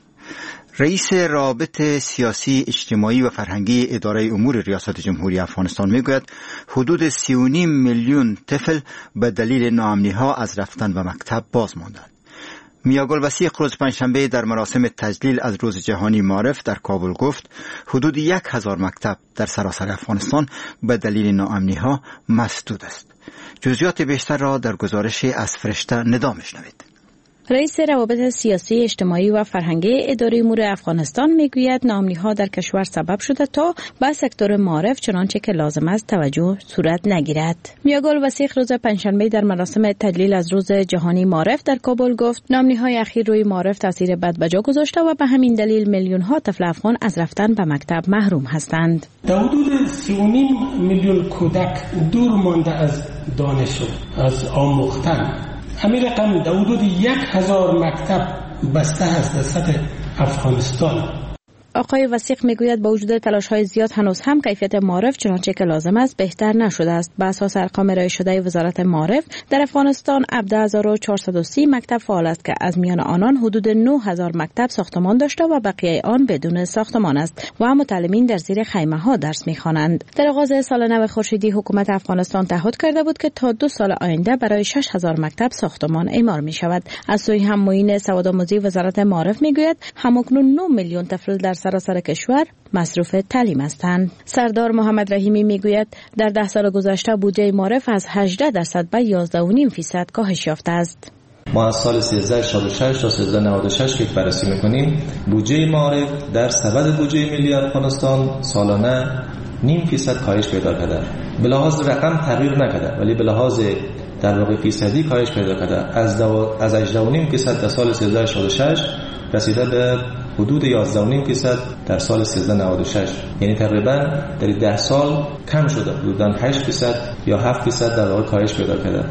رئیس رابط سیاسی اجتماعی و فرهنگی اداره امور ریاست جمهوری افغانستان میگوید حدود سی و نیم میلیون طفل به دلیل ناامنی‌ها از رفتن به مکتب باز ماندند. میاگل وسیق روز پنجشنبه در مراسم تجلیل از روز جهانی معارف در کابل گفت حدود یک هزار مکتب در سراسر افغانستان به دلیل ناامنی‌ها مسدود است. جزئیات بیشتر را در گزارش از فرشته ندا میشنوید. رئیس روابط سیاسی اجتماعی و فرهنگی اداره امور افغانستان میگوید ناامنی‌ها در کشور سبب شده تا به سکتور معارف چنانچه که لازم است توجه صورت نگیرد. میاگل وسیق روز پنجشنبه در مراسم تجلیل از روز جهانی معارف در کابل گفت ناامنی‌های اخیر روی معارف تاثیر بد به جا گذاشته و به همین دلیل میلیون‌ها طفل افغان از رفتن به مکتب محروم هستند. در حدود سی و نیم میلیون کودک دور مانده از دانش و از آموختن. همین رقم در حدود یک هزار مکتب بسته هست در سطح افغانستان. آقای وسیق میگوید با وجود تلاش‌های زیاد هنوز هم کیفیت معارف چنانچه که لازم است بهتر نشده است. به اساس ارقام ارائه شده وزارت معارف در افغانستان هفده هزار و چهارصد و سی مکتب فعال است که از میان آنان حدود نه هزار مکتب ساختمان داشته و بقیه آن بدون ساختمان است و متعلمین در زیر خیمه‌ها درس می‌خوانند. در آغاز سال نو خورشیدی حکومت افغانستان تعهد کرده بود که تا دو سال آینده برای شش هزار مکتب ساختمان اعمار می‌شود. از سوی هم معین سوادآموزی وزارت معارف میگوید همکنون نه میلیون طفل در سراسر کشور مصروف تعلیم هستند. سردار محمد رحیمی میگوید در ده سال گذشته بودجه معارف از هجده درصد به یازده و نیم فیصد کاهش یافته است. ما از سال سیزده شصت و شش تا سیزده نود و شش که بررسی میکنیم بودجه معارف در سبد بودجه ملی افغانستان سالانه نیم فیصد کاهش پیدا کرده. به لحاظ رقم تغییر نکرده ولی به لحاظ در واقع فیصدی کاهش پیدا کرده. از دو... از هجده و نیم فیصد در سال سیزده شصت و شش رسیده به حدود یازده و نیم فیصد در سال سیزده نود و شش. یعنی تقریبا در ده سال کم شده. حدوداً هشت فیصد یا هفت فیصد در واقع کاهش پیدا کرده.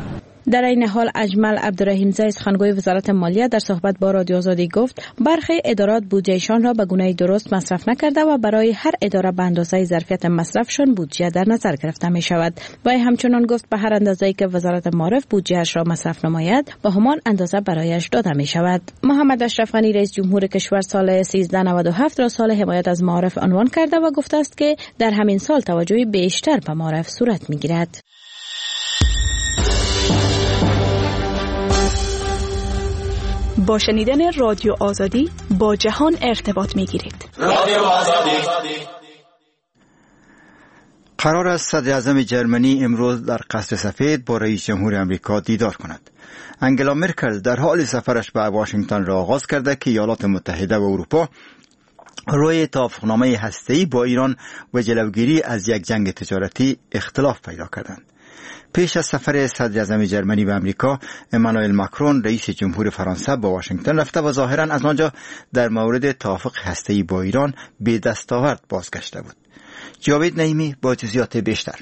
در این حال اجمل عبدالرحیم زی سخنگوی وزارت مالیه در صحبت با رادیو آزادی گفت برخی ادارات بودجهشان را به گونه درست مصرف نکرده و برای هر اداره به اندازه ظرفیت مصرفشان بودجه در نظر گرفته می شود. و همچنان گفت به هر اندازه‌ای که وزارت معارف بودجهش را مصرف نماید به همان اندازه برایش داده می شود. محمد اشرف غنی رئیس جمهور کشور سال سیزده نود و هفت را سال حمایت از معارف عنوان کرده و گفته است که در همین سال توجه بیشتر به معارف صورت می گیرد. با شنیدن رادیو آزادی با جهان ارتباط می گیرید. رادیو آزادی. قرار است صدر اعظم جرمنی امروز در قصر سفید با رئیس جمهور امریکا دیدار کند. انگلا مرکل در حال سفرش به واشنگتن را آغاز کرده که ایالات متحده و اروپا روی توافقنامه هسته‌ای با ایران و جلوگیری از یک جنگ تجارتی اختلاف پیدا کردند. پیش از سفر صدر اعظم جرمنی به امریکا، امانوئل ماکرون رئیس جمهور فرانسه به واشنگتن رفته و ظاهراً از آنجا در مورد توافق هسته‌ای با ایران به دستاورد بازگشته بود. جاوید نعیمی با جزئیات بیشتر.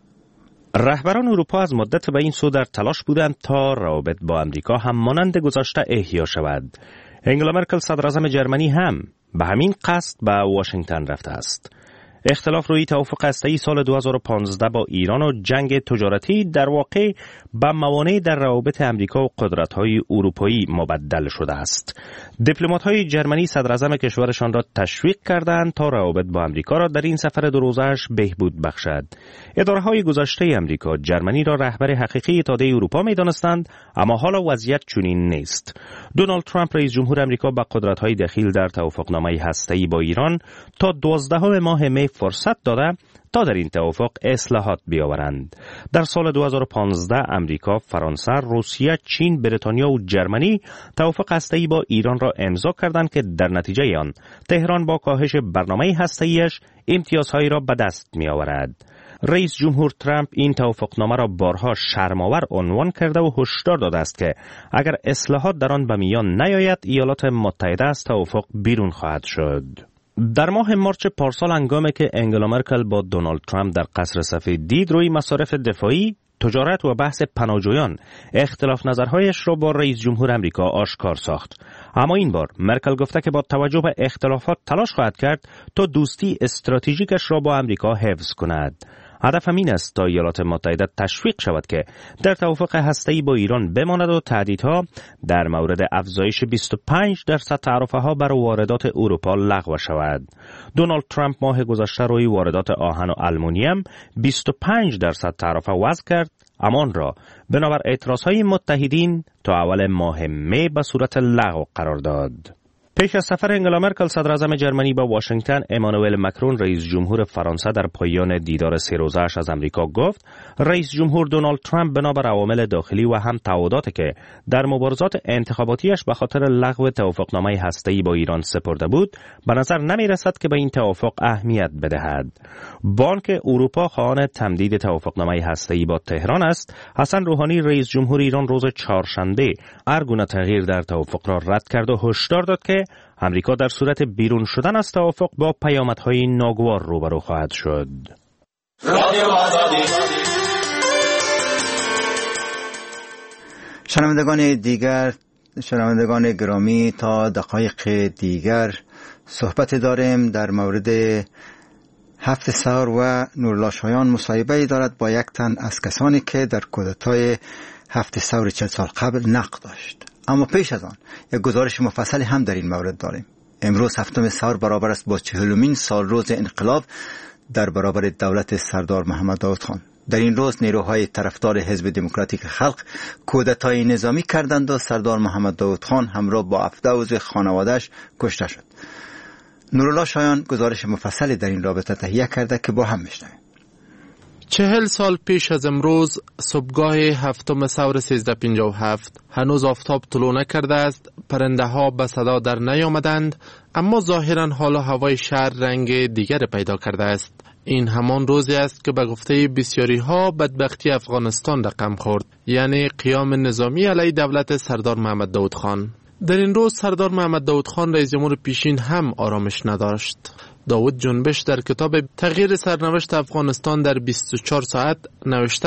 رهبران اروپا از مدت به این سو در تلاش بودند تا روابط با امریکا هم مانند گذشته احیا شود. انگلا مرکل صدر اعظم جرمنی هم به همین قصد به واشنگتن رفته است. اختلاف روی توافق هسته‌ای سال دو هزار و پانزده با ایران و جنگ تجارتی در واقع به موانع در روابط امریکا و قدرت‌های اروپایی مبدل شده است. دیپلمات‌های جرمنی صدر اعظم کشورشان را تشویق کردند تا روابط با امریکا را در این سفر دو روزه‌اش بهبود بخشد. اداره‌های گذشته امریکا جرمنی را رهبر حقیقی اتحادیه اروپا می‌دانستند، اما حالا وضعیت چنین نیست. دونالد ترامپ رئیس جمهور امریکا با قدرت‌های دخیل در توافقنامه هسته‌ای با ایران تا دوازدهم ماه می فرصت داده تا در این توافق اصلاحات بیاورند. در سال دو هزار و پانزده امریکا، فرانسه، روسیه، چین، بریتانیا و جرمنی توافق هسته‌ای با ایران را امضا کردند که در نتیجه آن تهران با کاهش برنامه هسته‌ایش امتیازهایی را به دست می‌آورد. رئیس جمهور ترامپ این توافقنامه را بارها شرم‌آور عنوان کرده و هشدار داده است که اگر اصلاحات در آن به میان نیاید، ایالات متحده از توافق بیرون خواهد شد. در ماه مارچ پارسال هنگامی که انگلا مرکل با دونالد ترامپ در قصر سفید دید روی مصارف دفاعی، تجارت و بحث پناهجویان اختلاف نظرهایش را با رئیس جمهور امریکا آشکار ساخت. اما این بار مرکل گفته که با توجه به اختلافات تلاش خواهد کرد تا دوستی استراتژیکش را با امریکا حفظ کند. هدف این است تا ایالات متحده تشویق شود که در توافق هسته‌ای با ایران بماند و تهدیدها در مورد افزایش بیست و پنج درصد تعرفه‌ها بر واردات اروپا لغو شود. دونالد ترامپ ماه گذشته روی واردات آهن و آلومینیوم بیست و پنج درصد تعرفه وضع کرد، اما آن را بنابر اعتراضهای متحدین تا اول ماه می به صورت لغو قرار داد. پیش از سفر انگلا مرکل صدر اعظم جرمنی به واشنگتن، امانوئل ماکرون رئیس جمهور فرانسه در پایان دیدار سه روزه‌اش از امریکا گفت رئیس جمهور دونالد ترامپ بنابر عوامل داخلی و هم تعهداتی که در مبارزات انتخاباتیش به خاطر لغو توافقنامه هسته‌ای با ایران سپرده بود، به نظر نمی‌رسد که به این توافق اهمیت بدهد. بانک اروپا خواهان تمدید توافقنامه هسته‌ای با تهران است. حسن روحانی رئیس جمهور ایران روز چهارشنبه هر گونه تغییر در توافق را رد کرد و هشدار داد که امریکا در صورت بیرون شدن از توافق با پیامدهای ناگوار روبرو خواهد شد. شنوندگان دیگر شنوندگان گرامی، تا دقایق دیگر صحبت داریم در مورد هفت سوار و نورالله شایان. مصاحبه دارد با یک تن از کسانی که در کودتای هفت سوار چهل سال قبل نقد داشت. اما پیش از آن یک گزارش مفصلی هم در این مورد داریم. امروز هفتم سوار برابر است با چهلمین سال روز انقلاب در برابر دولت سردار محمد داود خان. در این روز نیروهای طرفدار حزب دموکراتیک خلق کودتای نظامی کردند و سردار محمد داود خان همراه با هفده عضو خانواده‌اش کشته شد. نورالله شایان گزارش مفصلی در این رابطه تهیه کرده که با هم میشنویم. چهل سال پیش از امروز صبحگاه هفتم سور سیزده پنجاه و هفت هنوز آفتاب طلوع نکرده است، پرنده ها به صدا در نیامدند، اما ظاهرا حالا هوای شهر رنگ دیگر پیدا کرده است. این همان روزی است که به گفته بسیاری ها بدبختی افغانستان رقم خورد، یعنی قیام نظامی علیه دولت سردار محمد داود خان. در این روز سردار محمد داود خان رئیس جمهور پیشین هم آرامش نداشت. داود جنبش در کتاب تغییر سرنوشت افغانستان در بیست و چهار ساعت نوشته است: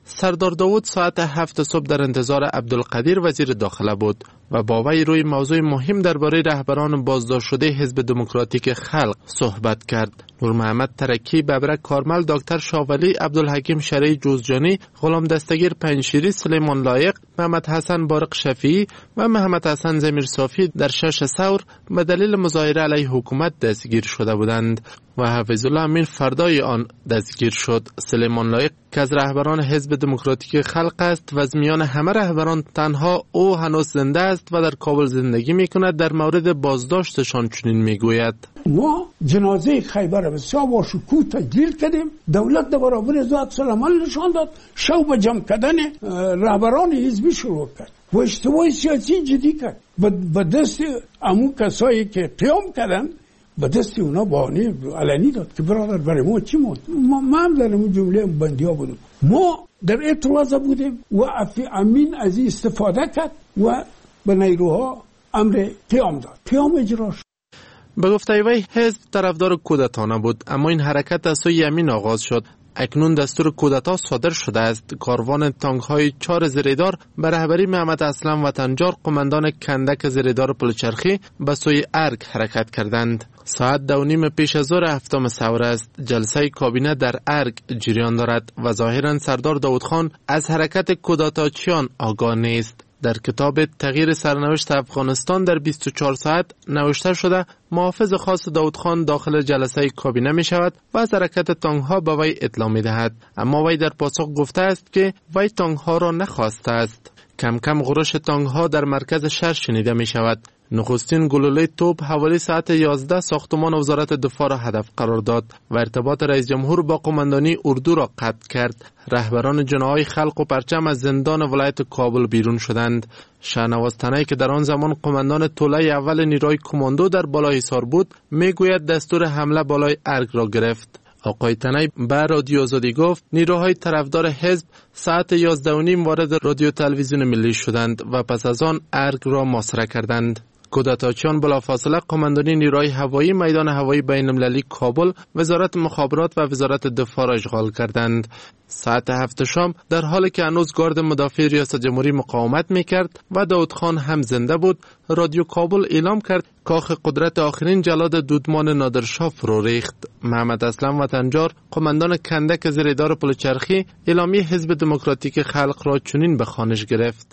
سردار داوود ساعت هفت صبح در انتظار عبدالقدیر وزیر داخله بود و با وی روی موضوع مهم درباره رهبران بازداشت شده حزب دموکراتیک خلق صحبت کرد. نور محمد ترکی، ببرک کارمل، دکتر شاولی، عبدالحکیم شرعی جوزجانی، غلام دستگیر پنجشیری، سلیمان لایق، محمد حسن بارق شفیعی و محمد حسن زمیر صافی در شش ثور به دلیل مظاهره علیه حکومت دستگیر شده بودند و حفیظ الله امین فردای آن دستگیر شد. سلیمان لایق که از رهبران حزب دموکراتیک خلق است و از میان همه رهبران تنها او هنوز زنده است و در کابل زندگی میکند، در مورد بازداشتشان چنین میگوید: ما جنازه خیبر بسیار با شکوه تجلیل کردیم. دولت در برابر ذات سلیمان نشان داد، شو به جمع کردن رهبران حزبی شروع کرد و اشتباه سیاسی جدی کرد. به دست امو کسایی که قیام کردن به دست اونا بهانه علنی داد که برادر برای ما چی موند. ما, ما هم در اون جمله بندیا بودیم، ما در اعتراض بودیم و افی امین از این استفاده کرد و به نیروها امر قیام داد، قیام اجرا شد. به گفته وی حزب طرفدار کودتا نبود، اما این حرکت از سوی امین آغاز شد. اکنون دستور کودتا صادر شده است. کاروان تانک‌های چهار زریدار به رهبری محمد اسلم وطنجار، قماندان کندک زریدار پلچرخی، به سوی ارگ حرکت کردند. ساعت دو نیم پیش از ظهر هفتم ثور است. جلسه کابینه در ارگ جریان دارد و ظاهرا سردار داوود خان از حرکت کودتاچیان آگاه نیست. در کتاب تغییر سرنوشت افغانستان در بیست و چهار ساعت نوشته شده محافظ خاص داوود خان داخل جلسه کابینه می شود و از حرکت تانک ها به وی اطلاع می دهد، اما وی در پاسخ گفته است که وی تانک ها را نخواسته است. کم کم غرش تانک ها در مرکز شهر شنیده می شود. نخستین گلوله توپ حوالی ساعت یازده ساختمان وزارت دفاع را هدف قرار داد و ارتباط رئیس جمهور با قماندانی اردو را قطع کرد. رهبران جناح خلق و پرچم از زندان ولایت کابل بیرون شدند. شهنواز تنایی که در آن زمان قماندان توله اول نیروی کماندو در بالایحصار بود، میگوید دستور حمله بالای ارگ را گرفت. آقای تنایی به رادیو آزادی گفت نیروهای طرفدار حزب ساعت یازده و نیم وارد رادیو تلویزیون ملی شدند و پس از آن ارگ را محاصره کردند. کودتاچیان بلافاصله قماندانی نیروی هوایی میدان هوایی بین المللی کابل، وزارت مخابرات و وزارت دفاع را اشغال کردند. ساعت هفت شام در حالی که هنوز گارد مدافع ریاست جمهوری مقاومت میکرد و داوود خان هم زنده بود، رادیو کابل اعلام کرد کاخ قدرت آخرین جلاد دودمان نادرشاه فرو ریخت. محمد اسلم وطنجار، قماندان کندک زریدار پلچرخی، اعلامیه حزب دموکراتیک خلق را چنین به خوانش گرفت: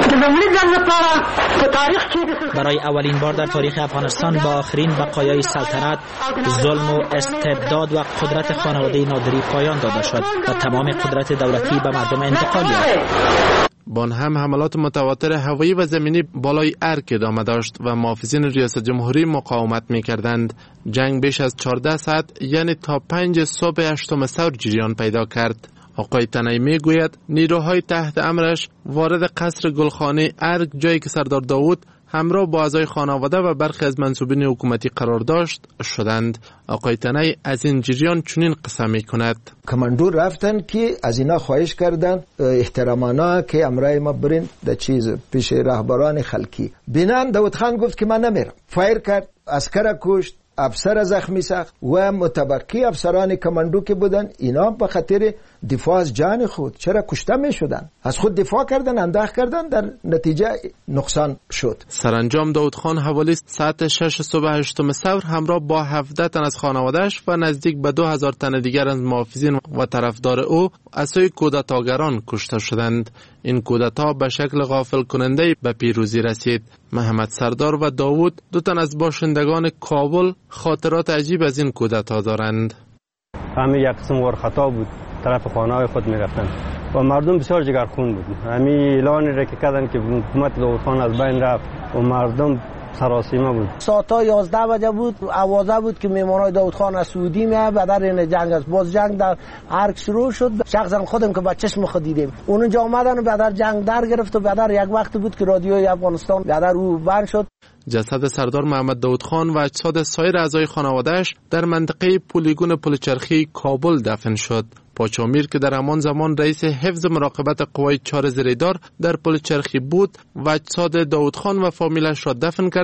برای اولین بار در تاریخ افغانستان با آخرین بقایای سلطنت، ظلم و استبداد و قدرت خانواده نادری پایان داده شد و تمام قدرت دولتی به مردم انتقال یافت. بان هم حملات متواتر هوایی و زمینی بالای ارگ ادامه داشت و محافظین ریاست جمهوری مقاومت می‌کردند. جنگ بیش از چهارده ساعت یعنی تا پنج صبح هشتم ثور جریان پیدا کرد. آقای تنایی میگوید نیروهای تحت امرش وارد قصر گلخانه ارگ، جایی که سردار داوود همراه با اعضای خانواده و برخی از منصوبین حکومتی قرار داشت شدند. آقای تنایی از این جریان چنین قصه می کند: کماندو رفتن که از اینا خواهش کردن احترامانا که امرای ما برین در چیز پیش رهبران خلکی. بینان داوود خان گفت که من نمیرم، فایر کرد، عسکر کشت، افسر زخمی ساخت و متبقی افسران کماندو که بودن اینا به خاطر دفاع از جان خود چرا کشته می شدن، از خود دفاع کردن، انداخت کردن، در نتیجه نقصان شد. سرانجام داوود خان حوالی ساعت شش صبح هشتم ثور همراه با هفده تن از خانواده‌اش و نزدیک به دو هزار تن دیگر از محافظین و طرفدار او از سوی کودتاگران کشته شدند. این کودتا به شکل غافل کننده به پیروزی رسید. محمد سردار و داوود دو تن از باشندگان کابل خاطرات عجیب از این کودتا دارند. همین یک قسم ور خطا بود، طرف خانه‌های خود می‌رفتند و مردم بسیار جگرخون بود. همین اعلانی را که کردن که حکومت داوود خان از بین رفت و مردم سراسیمه بود. ساعت یازده بجه بود، آوازه بود که میمانای داوود خان از سعودی میاد و در این جنگ است. باز جنگ در ارگ شروع شد. شخصا خودم که با چشم خود دیدم اونجا آمدن و بعد جنگ در گرفت و بعد یک وقت بود که رادیوی افغانستان بعد او بند شد. جسد سردار محمد داوود خان و اجساد سایر اعضای خانواده‌اش در منطقه پلیگون پلچرخی کابل دفن شد. پاچامیر که در همان زمان رئیس حفظ مراقبت قوای چهار زریدار در پلچرخی بود و اجساد داوود خان و فامیلش را دفن کرده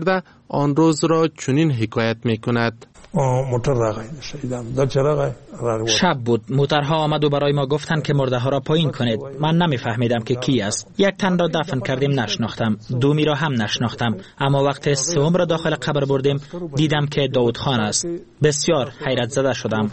آن روز را چنین حکایت می کند. موتر راغی شیدم در چراغ شب بود، موترها آمد و برای ما گفتند که مرده ها را پایین کنید. من نمیفهمیدم که کی است. یک تن را دفن کردیم نشناختم، دومی را هم نشناختم، اما وقتی سوم را داخل قبر بردیم دیدم که داود خان است. بسیار حیرت زده شدم.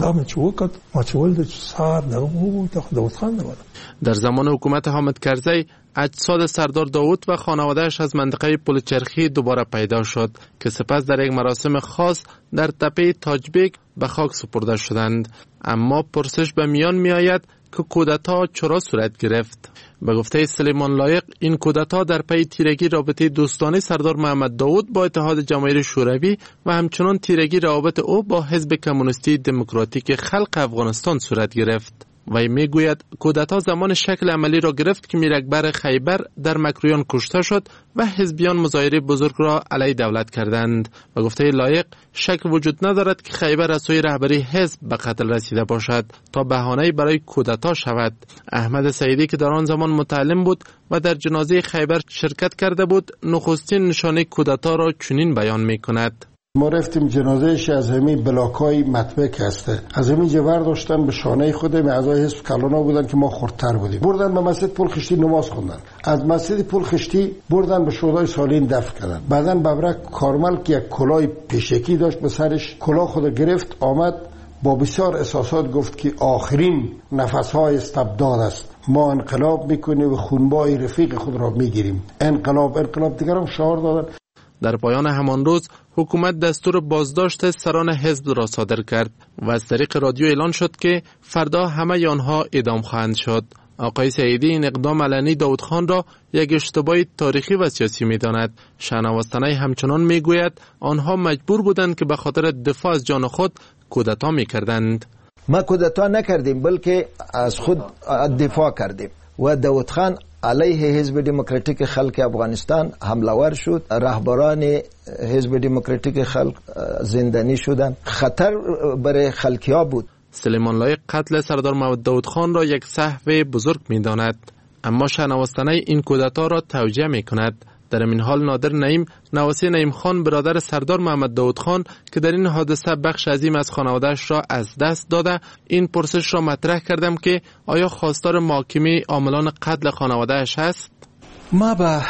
در زمان حکومت حامد کرزی اجساد سردار داود و خانواده‌اش از منطقه پلچرخی دوباره پیدا شد که سپس در یک مراسم خاص در تپه تاجبیک به خاک سپرده شدند. اما پرسش به میان می آید که کودتا چرا صورت گرفت؟ به گفته سلیمان لایق این کودتا در پی تیرگی رابطه دوستانه سردار محمد داود با اتحاد جماهیر شوروی و همچنان تیرگی روابط او با حزب کمونیستی دموکراتیک خلق افغانستان صورت گرفت. وی میگوید کودتا زمان شکل عملی را گرفت که میر اکبر خیبر در مکرویان کشته شد و حزبیان مظاهره بزرگ را علیه دولت کردند. و گفته لایق شک وجود ندارد که خیبر از سوی رهبری حزب به قتل رسیده باشد تا بهانه برای کودتا شود. احمد سعیدی که در آن زمان متعلم بود و در جنازه خیبر شرکت کرده بود نخستین نشانه کودتا را چنین بیان می کند. ما رفتیم جنازهش از همین بلاکای مطبع هسته از همین جور داشتن به شانه خودم اعضای حزب کلانا بودن که ما خردتر بودیم بردن به مسجد پل خشتی نماز خوندن از مسجد پل خشتی بردن به شهدای سالین دفن کردن بعداً ببرک کارمل که یک کلاه پیشکی داشت به سرش کلاه خود گرفت آمد با بسیار احساسات گفت که آخرین نفس‌های استبداد است ما انقلاب میکنیم و خونبای رفیق خود را میگیریم انقلاب انقلاب دیگران شعار دادن. در پایان همان روز حکومت دستور بازداشت سران حزب را صادر کرد و از طریق رادیو اعلان شد که فردا همه آنها اعدام خواهند شد. آقای سعیدی این اقدام علنی داود خان را یک اشتباه تاریخی و سیاسی می‌داند. شنوستنای همچنان میگوید آنها مجبور بودند که به خاطر دفاع از جان خود کودتا میکردند. ما کودتا نکردیم بلکه از خود دفاع کردیم و داود خان علیه حزب دموکراتیک خلق افغانستان حمله ور شد. رهبران حزب دموکراتیک خلق زندانی شدند. خطر برای خلقیا بود. سلیمان لایق قتل سردار محمد داود خان را یک سهو بزرگ می‌داند، اما شنوستنه این کودتا را توجیه می‌کند. در این حال نادر نعیم نواسی نعیم خان برادر سردار محمد داود خان که در این حادثه بخش عظیم از خانواده‌اش را از دست داده این پرسش را مطرح کردم که آیا خواستار محاکمه عاملان قتل خانواده‌اش است؟ ما به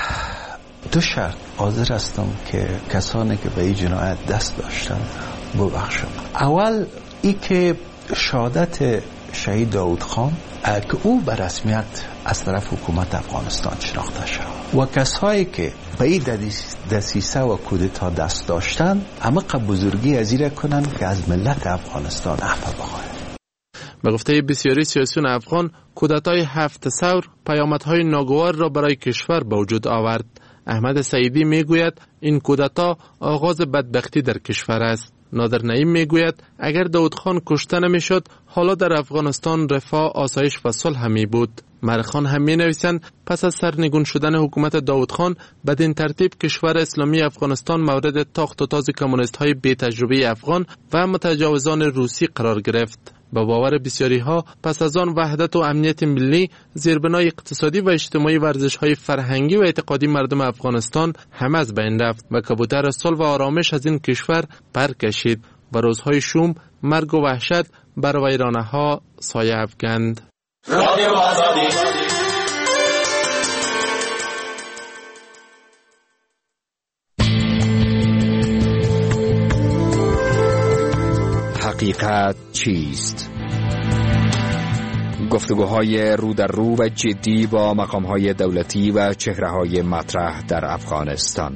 دو شرط حاضر هستم که کسانی که به این جنایت دست داشتن ببخشم. اول ای که شهادت شهید داود خان که او به رسمیت از طرف حکومت افغانستان شناخته شد و کسایی که به این دسیسه و کودتا دست داشتن عمق بزرگی ازیره کنن که از ملت افغانستان عفو بخواهند. به گفته بسیاری سیاسیون افغان کودتای هفت ثور پیامدهای ناگوار را برای کشور به وجود آورد. احمد سعیدی میگوید این کودتا آغاز بدبختی در کشور است. نادر نعیم میگوید اگر داود خان کشته نمیشد حالا در افغانستان رفاه، آسایش و صلح همی بود. مرخان هم می نویسند پس از سرنگون شدن حکومت داود خان بدین ترتیب کشور اسلامی افغانستان مورد تاخت و تاز کمونیست های بی تجربه افغان و متجاوزان روسی قرار گرفت. با باور بسیاری ها پس از آن وحدت و امنیت ملی زیربنای اقتصادی و اجتماعی ورزش های فرهنگی و اعتقادی مردم افغانستان همه از بین رفت و کبوتر صلح و آرامش از این کشور پر کشید و روزهای شوم مرگ و وحشت بر ویرانه ها سایه افکند. حقیقت چیست؟ گفتگوهای رو در رو و جدی با مقامهای دولتی و چهره‌های مطرح در افغانستان.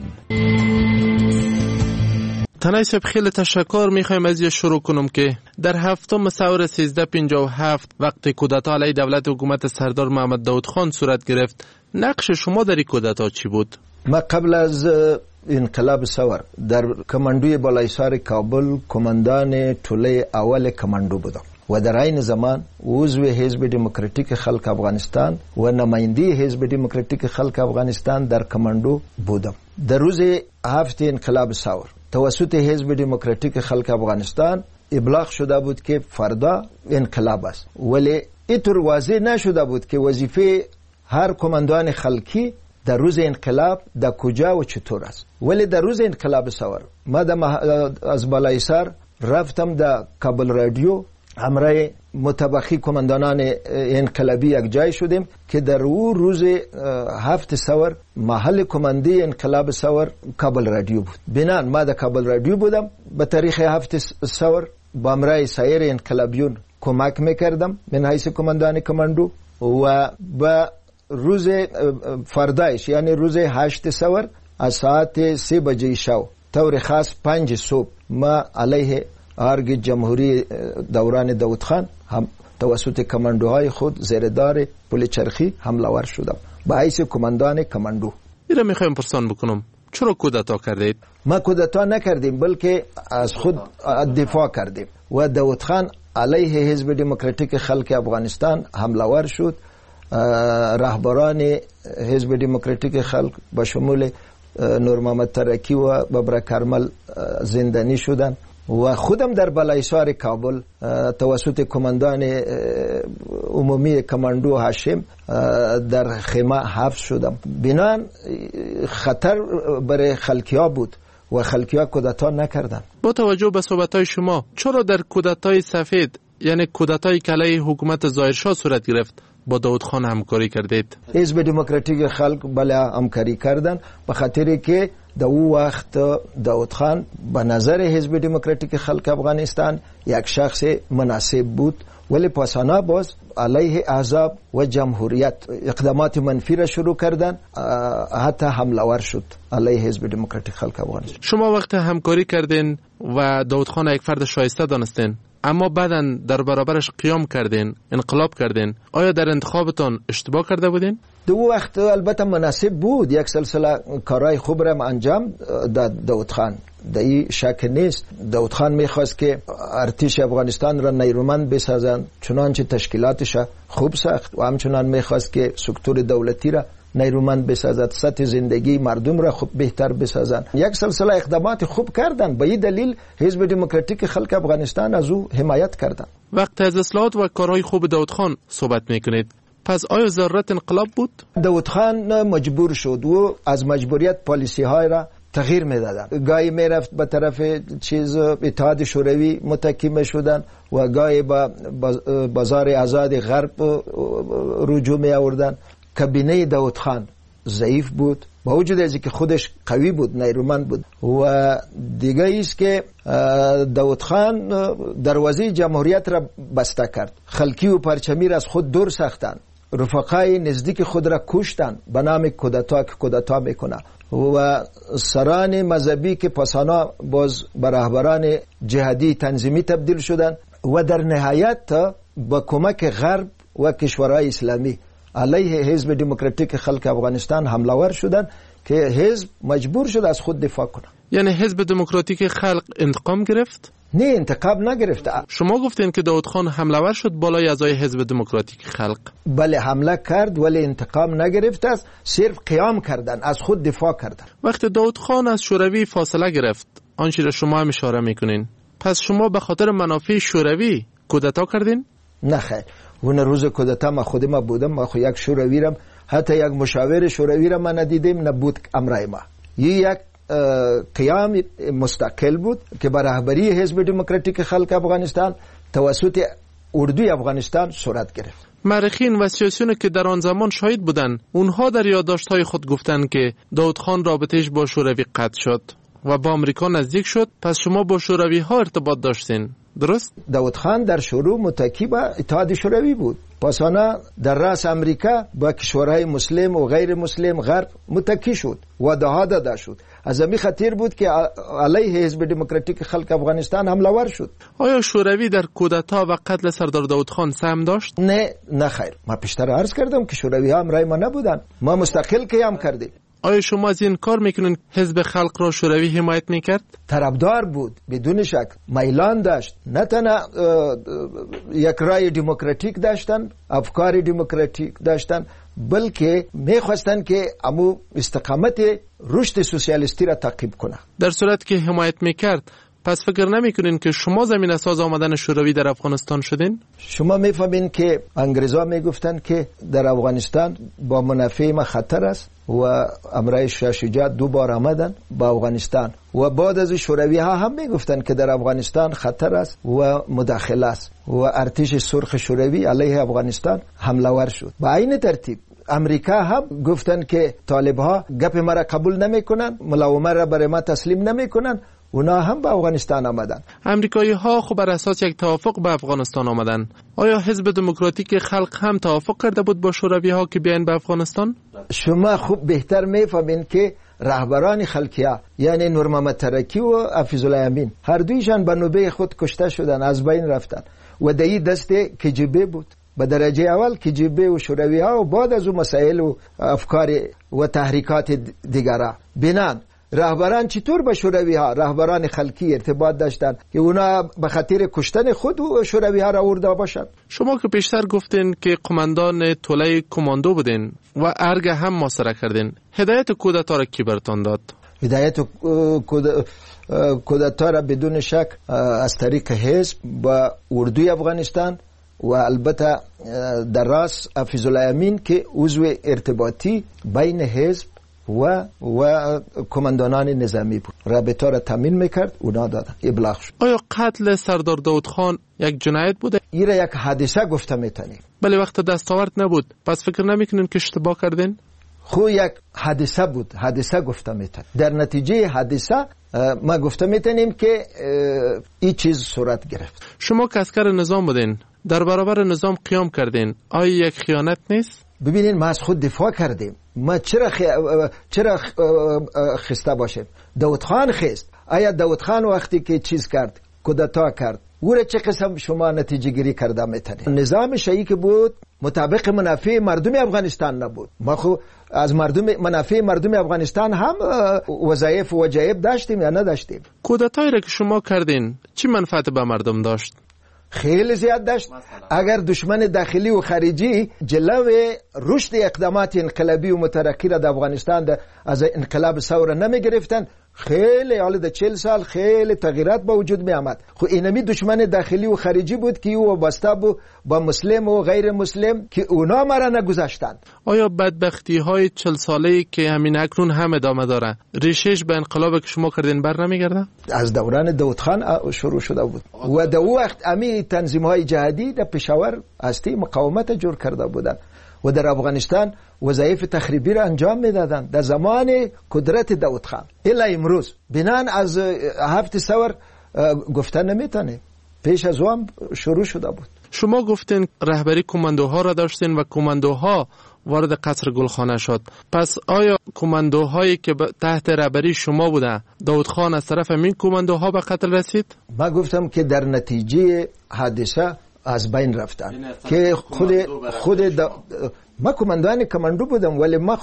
تنای صاحب خیلی تشکر. میخوایم از یه شروع کنم که در هفتم سور سیزده پنجاه و هفت وقتی کودتا علیه دولت حکومت سردار محمد داود خان صورت گرفت نقش شما در این کودتا چی بود؟ ما قبل از انقلاب سور در کماندوی بالایسار کابل کماندان طوله اول کماندو بودم و در این زمان عضو حزب دموکراتیک خلق افغانستان و نماینده حزب دموکراتیک خلق افغانستان در کماندو بودم. در روز هفت انقلاب سور توسط حزب دموکراتیک خلق افغانستان ابلاغ شده بود که فردا انقلاب است، ولی اینطور واضح نشده بود که وظیفه هر کماندان خلقی در روز انقلاب در کجا و چطور است. ولی در روز انقلاب سوار ما مح... از بالای سر رفتم در کابل رادیو، همراه متبخی کماندانان انقلابی یک جای شدیم که در او روز هفت سور محل کماندی انقلاب سور کابل رادیو بود. بنان ما در کابل رادیو بودم، به تاریخ هفت سور با همراه سایر انقلابیون کمک میکردم من حیث کماندان کماندو، و به روز فردایش یعنی روز هشت سور از ساعت سه بجه شب طور خاص پنج صبح ما علیه ارگ جمهوری دوران داود خان هم توسط کماندوهای خود زیردار پل چرخی حمله ور شدم با حیث کماندان کماندو. ایره میخوایم پرسان بکنم چرا کودتا کردید؟ ما کودتا نکردیم بلکه از خود دفاع کردیم و داود خان علیه حزب دموکراتیک خلق افغانستان حمله ور شد. رهبران حزب دموکراتیک خلق با شمول نور محمد ترکی و ببرا کرمل زندانی شدند و خودم در بالایسار کابل توسط کماندان عمومی کماندو هاشم در خیمه حبس شدم. بنان خطر برای خلقیا بود و خلقیا کودتا نکردن. با توجه به صحبت‌های شما چرا در کودتای سفید یعنی کودتای که علیه حکومت ظاهرشاه صورت گرفت با داود خان همکاری کردید؟ حزب دموکراتیک خلق بله همکاری کردن، به خاطر که در او وقت داود خان به نظر حزب دموکراتیک خلق افغانستان یک شخص مناسب بود، ولی پاسانا باز علیه احزاب و جمهوریت اقدامات منفی را شروع کردن، حتی حمله ور شد علیه حزب دموکراتیک خلق افغانستان. شما وقت همکاری کردین و داود خان یک فرد شایسته دانستین، اما بعداً در برابرش قیام کردین، انقلاب کردین، آیا در انتخابتان اشتباه کرده بودین؟ دو وقت البته مناسب بود، یک سلسله کارهای خوب را انجام داد داود خان، در این شک نیست. داود خان میخواست که ارتش افغانستان را نیرومند بسازند، چنانچه تشکیلاتش خوب ساخت، و همچنان میخواست که سکتور دولتی را نیرومند بسازد، سطح زندگی مردم را خوب بهتر بسازند. یک سلسله اقدامات خوب کردند، به این دلیل حزب دموکراتیک خلق افغانستان از او حمایت کردند. وقت از اصلاحات و کارهای خوب داود خان صحبت میکنید، پس آیا ضرورت انقلاب بود؟ داود خان مجبور شد و از مجبوریت پالیسی های را تغییر میدادن. گاهی میرفت به طرف چیز اتحاد شوروی متکی میشدن و گاهی به بازار آزاد غرب رجوع می آوردن. کابینه داود خان ضعیف بود، با وجود از اینکه خودش قوی بود، نیرومند بود. و دیگه ایست که داود خان دروازه جمهوریت را بسته کرد، خلقی و پرچمی را از خود دور ساختند، رفقای نزدیک خود را کشتند به نام کودتا که کودتا میکنه، و سران مذهبی که پاسانا باز به رهبران جهادی تنظیمی تبدیل شدند و در نهایت با کمک غرب و کشورهای اسلامی علیه حزب دموکراتیک خلق افغانستان حمله ور شدند که حزب مجبور شد از خود دفاع کنه. یعنی حزب دموکراتیک خلق انتقام گرفت؟ نه، انتقام نگرفت. شما گفتین که داود خان حمله ور شد بالای اعضای حزب دموکراتیک خلق. بله حمله کرد ولی انتقام نگرفت، است صرف قیام کردن، از خود دفاع کردن. وقتی داود خان از شوروی فاصله گرفت، آنچه را شما هم اشاره میکنین، پس شما به خاطر منافع شوروی کودتا کردین؟ نه خیر، اون روز کودتا ما خود ما بودم، ما خود یک شوروی رم، حتی یک مشاور شوروی را ما ندیدیم، نبود امرای ما. یک قیام مستقل بود که بر رهبری حزب دموکراتیک خلق افغانستان توسط اردوی افغانستان صورت گرفت. مورخین و سیاسیون که در آن زمان شاهد بودند، اونها در یادداشت‌های خود گفتند که داود خان رابطه‌اش با شوروی قطع شد و با آمریکا نزدیک شد، پس شما با شوروی ها ارتباط داشتین، درست؟ داود خان در شروع متکی به اتحاد شوروی بود، پاسانا در راس امریکا با کشورهای مسلم و غیر مسلم غرب متکی شد و دهها داده شد. از همین خطیر بود که علیه حزب دموکراتیک خلق افغانستان حمله ور شد. آیا شوروی در کودتا و قتل سردار داود خان سهم داشت؟ نه، نه خیر. ما پیشتر عرض کردم که شوروی ها همراه ما نبودن، ما مستقل قیام کردیم. آیا شما از این کار میکنین حزب خلق را شوروی حمایت میکرد؟ طرفدار بود، بدون شک میلان داشت، نه تنها یک رای دموکراتیک داشتن، افکار دموکراتیک داشتن، بلکه میخواستن که امو استقامت رشد سوسیالیستی را تعقیب کنه. در صورت که حمایت میکرد، پس فکر نمیکنین که شما زمینه ساز آمدن شوروی در افغانستان شدین؟ شما میفهمین که انگریزا میگفتن که در افغانستان با منافع ما خطر است و امرای شاه شجاع دو بار آمدن با افغانستان و بعد از شوروی ها هم میگفتن که در افغانستان خطر است و مداخله است و ارتش سرخ شوروی علیه افغانستان حمله ور شد. با این ترتیب امریکا هم گفتن که طالب ها گپ ما را قبول نمیکنن، ملاومه را برای ما تسلیم نمیکنن، اونا هم به افغانستان آمدن. امریکایی ها خب بر اساس یک توافق به افغانستان آمدن. آیا حزب دموکراتیک خلق هم توافق کرده بود با شوروی ها که بیاین به افغانستان؟ شما خوب بهتر میفهمین که رهبران خلقیه یعنی نور محمد ترکی و حفیظ الله امین هر دویشان به نوبه خود کشته شدن، از بین رفتن و دایی دست کجیبه بود. به درجه اول کجیبه و شوروی ها و بعد از اون مسائل و افکار و تحریکات دیگره. بنان رهبران چطور به شوروی ها رهبران خلقی ارتباط داشتن که اونا به خاطر کشتن خود و شوروی ها را آورده باشند؟ شما که پیشتر گفتین که قماندان توله کماندو بودین و ارگ هم محاصره کردین، هدایت کودتا را کی برتان داد؟ هدایت کودتا را بدون شک از طریق حزب با اردوی افغانستان و البته در راس حفیظ الله امین که عضو ارتباطی بین حزب و و کماندانان نظامی بود، رابطه را تامین میکرد، اونا دادن، ابلاغ شد. آیا قتل سردار داود خان یک جنایت بوده؟ این را یک حادثه گفته میتونیم. بله وقت دستاورد نبود، پس فکر نمیکنین که اشتباه کردین؟ خو یک حادثه بود، حادثه گفته میتونیم. در نتیجه حادثه ما گفته میتونیم که این چیز صورت گرفت. شما که عسکر نظام بودین، در برابر نظام قیام کردین، آیا یک خیانت نیست؟ ببینین ما از خود دفاع کردیم. ما چرا خی... چرا خسته باشیم؟ داود خان خست. آیا داود خان وقتی که چیز کرد، کودتا کرد، او را چه قسم شما نتیجه گیری کرده میتونید؟ نظام شیعی که بود مطابق منافع مردم افغانستان نبود. ما خو از مردم منافع مردم افغانستان هم وظایف و وجایب داشتیم یا نداشتیم؟ کودتایی را که شما کردین چی منفعت به مردم داشت؟ خیلی زیاد داشت. اگر دشمن داخلی و خارجی جلو رشد اقدامات انقلابی و مترقی را در افغانستان از انقلاب ثوره نمی گرفتن، خیلی حالا در چهل سال خیلی تغییرات با وجود می آمد. خو اینمی دشمن داخلی و خارجی بود که او وابسته بود با مسلم و غیر مسلم که اونا ما را نگذاشتند. آیا بدبختی های چهل ساله‌ای که همین اکنون هم ادامه داره ریشش به انقلاب که شما کردین بر نمیگرده؟ از دوران داود خان شروع شده بود و در وقت امی تنظیم های جهادی در پشاور هستی مقاومت جور کرده بودند و در افغانستان وظایف تخریبی را انجام میدادند در زمان قدرت داود خان. الا امروز بنان از هفت سور گفتن نمیتونه، پیش از هم شروع شده بود. شما گفتین رهبری کماندوها را داشتین و کماندوها وارد قصر گلخانه شد، پس آیا کماندوهایی که تحت رهبری شما بوده داود خان از طرف این کماندوها به قتل رسید؟ ما گفتم که در نتیجه حادثه از بین رفتن که خود خود دا ما کماندوان کماندو بودم ولی ما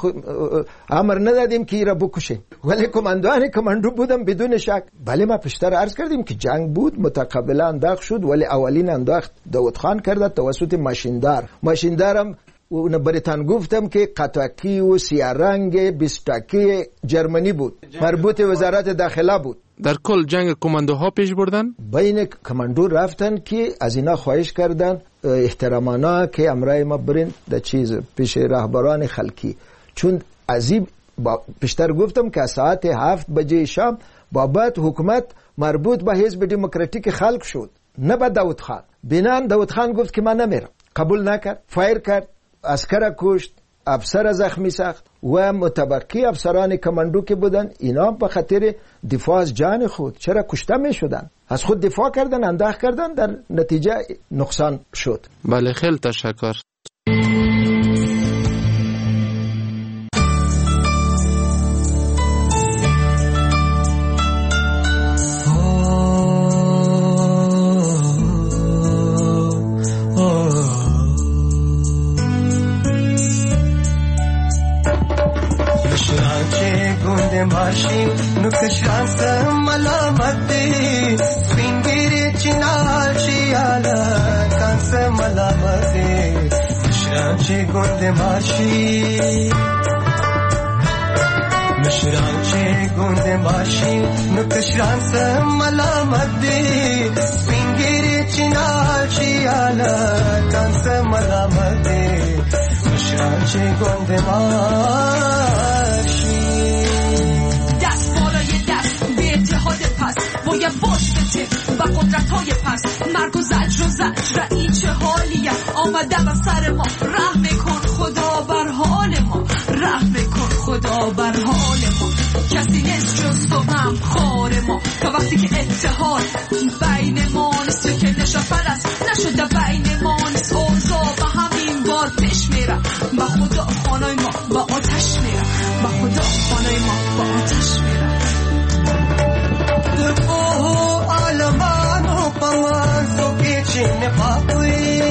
امر ندادیم که ایرا بکشه، ولی کماندوان کماندو بودم بدون شک. بله ما پیشتر عرض کردیم که جنگ بود، متقابلا انداخت شد، ولی اولین انداخت داود خان کرده توسط ماشیندار. ماشیندارم اون بریتان گفتم که قطعی و سیارنگ بیستاکی جرمنی بود، مربوط وزارت داخله بود. در کل جنگ کماندوها پیش بردن؟ بین کماندو رفتن که از اینا خواهش کردن احترامانا که امرای ما برین در چیز پیش رهبران خلقی، چون عزیب پیشتر گفتم که ساعت هفت بجه شام بابت حکومت مربوط به حزب دموکراتیک خلق شد، نه به داود خان. بنان داود خان گفت که من نمیرم، قبول نکرد، فایر کرد، عسکر کشت، افسر زخمی ساخت و متبقی افسران کماندو که بودن اینا به خاطر دفاع از جان خود چرا کشته می شدن، از خود دفاع کردن، انداخت کردن، در نتیجه نقصان شد. بله خیلی تشکر. ماشین نو کشانس ملامتی سپینگیری چنال چیالا کانس ملامتی کشانچی گند ماشین مشران چه گنده باشی نکشران سم ملامت دی سپینگیری چنال چیالا کان سم ملامت دی مشران چه گنده باشی دست بالای دست به اتحاد پس باید باش بته و قدرت های پس مرگ و زجر و زجر این چه حالیه آمده و سر ما رحم کن خدا بر حال ما رحم کن خدا بر حال ما کسی نیست جز تو هم خار ما تا وقتی که اتحاد بین ما نیست که نشان پرست نشده بین ما نیست اوضاع و همین بار پیش میره با خدا خانای ما با آتش میره با خدا خانای ما با آتش میره دفوه آلمانو پمانزو کچین پاپوی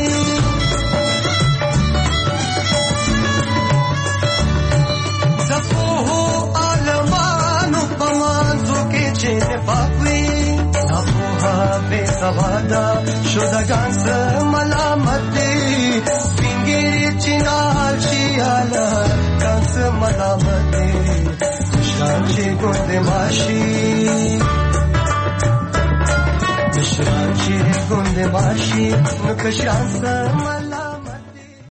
دفوه آلمانو پمانزو کچین پاپوی دفوها بی سوادا شدگان سه ملامت دی سپینگیری چنال چیالا کان سه ملامت دی شانچی گنده باشی شانچی گنده باشی نکشان سه ملامت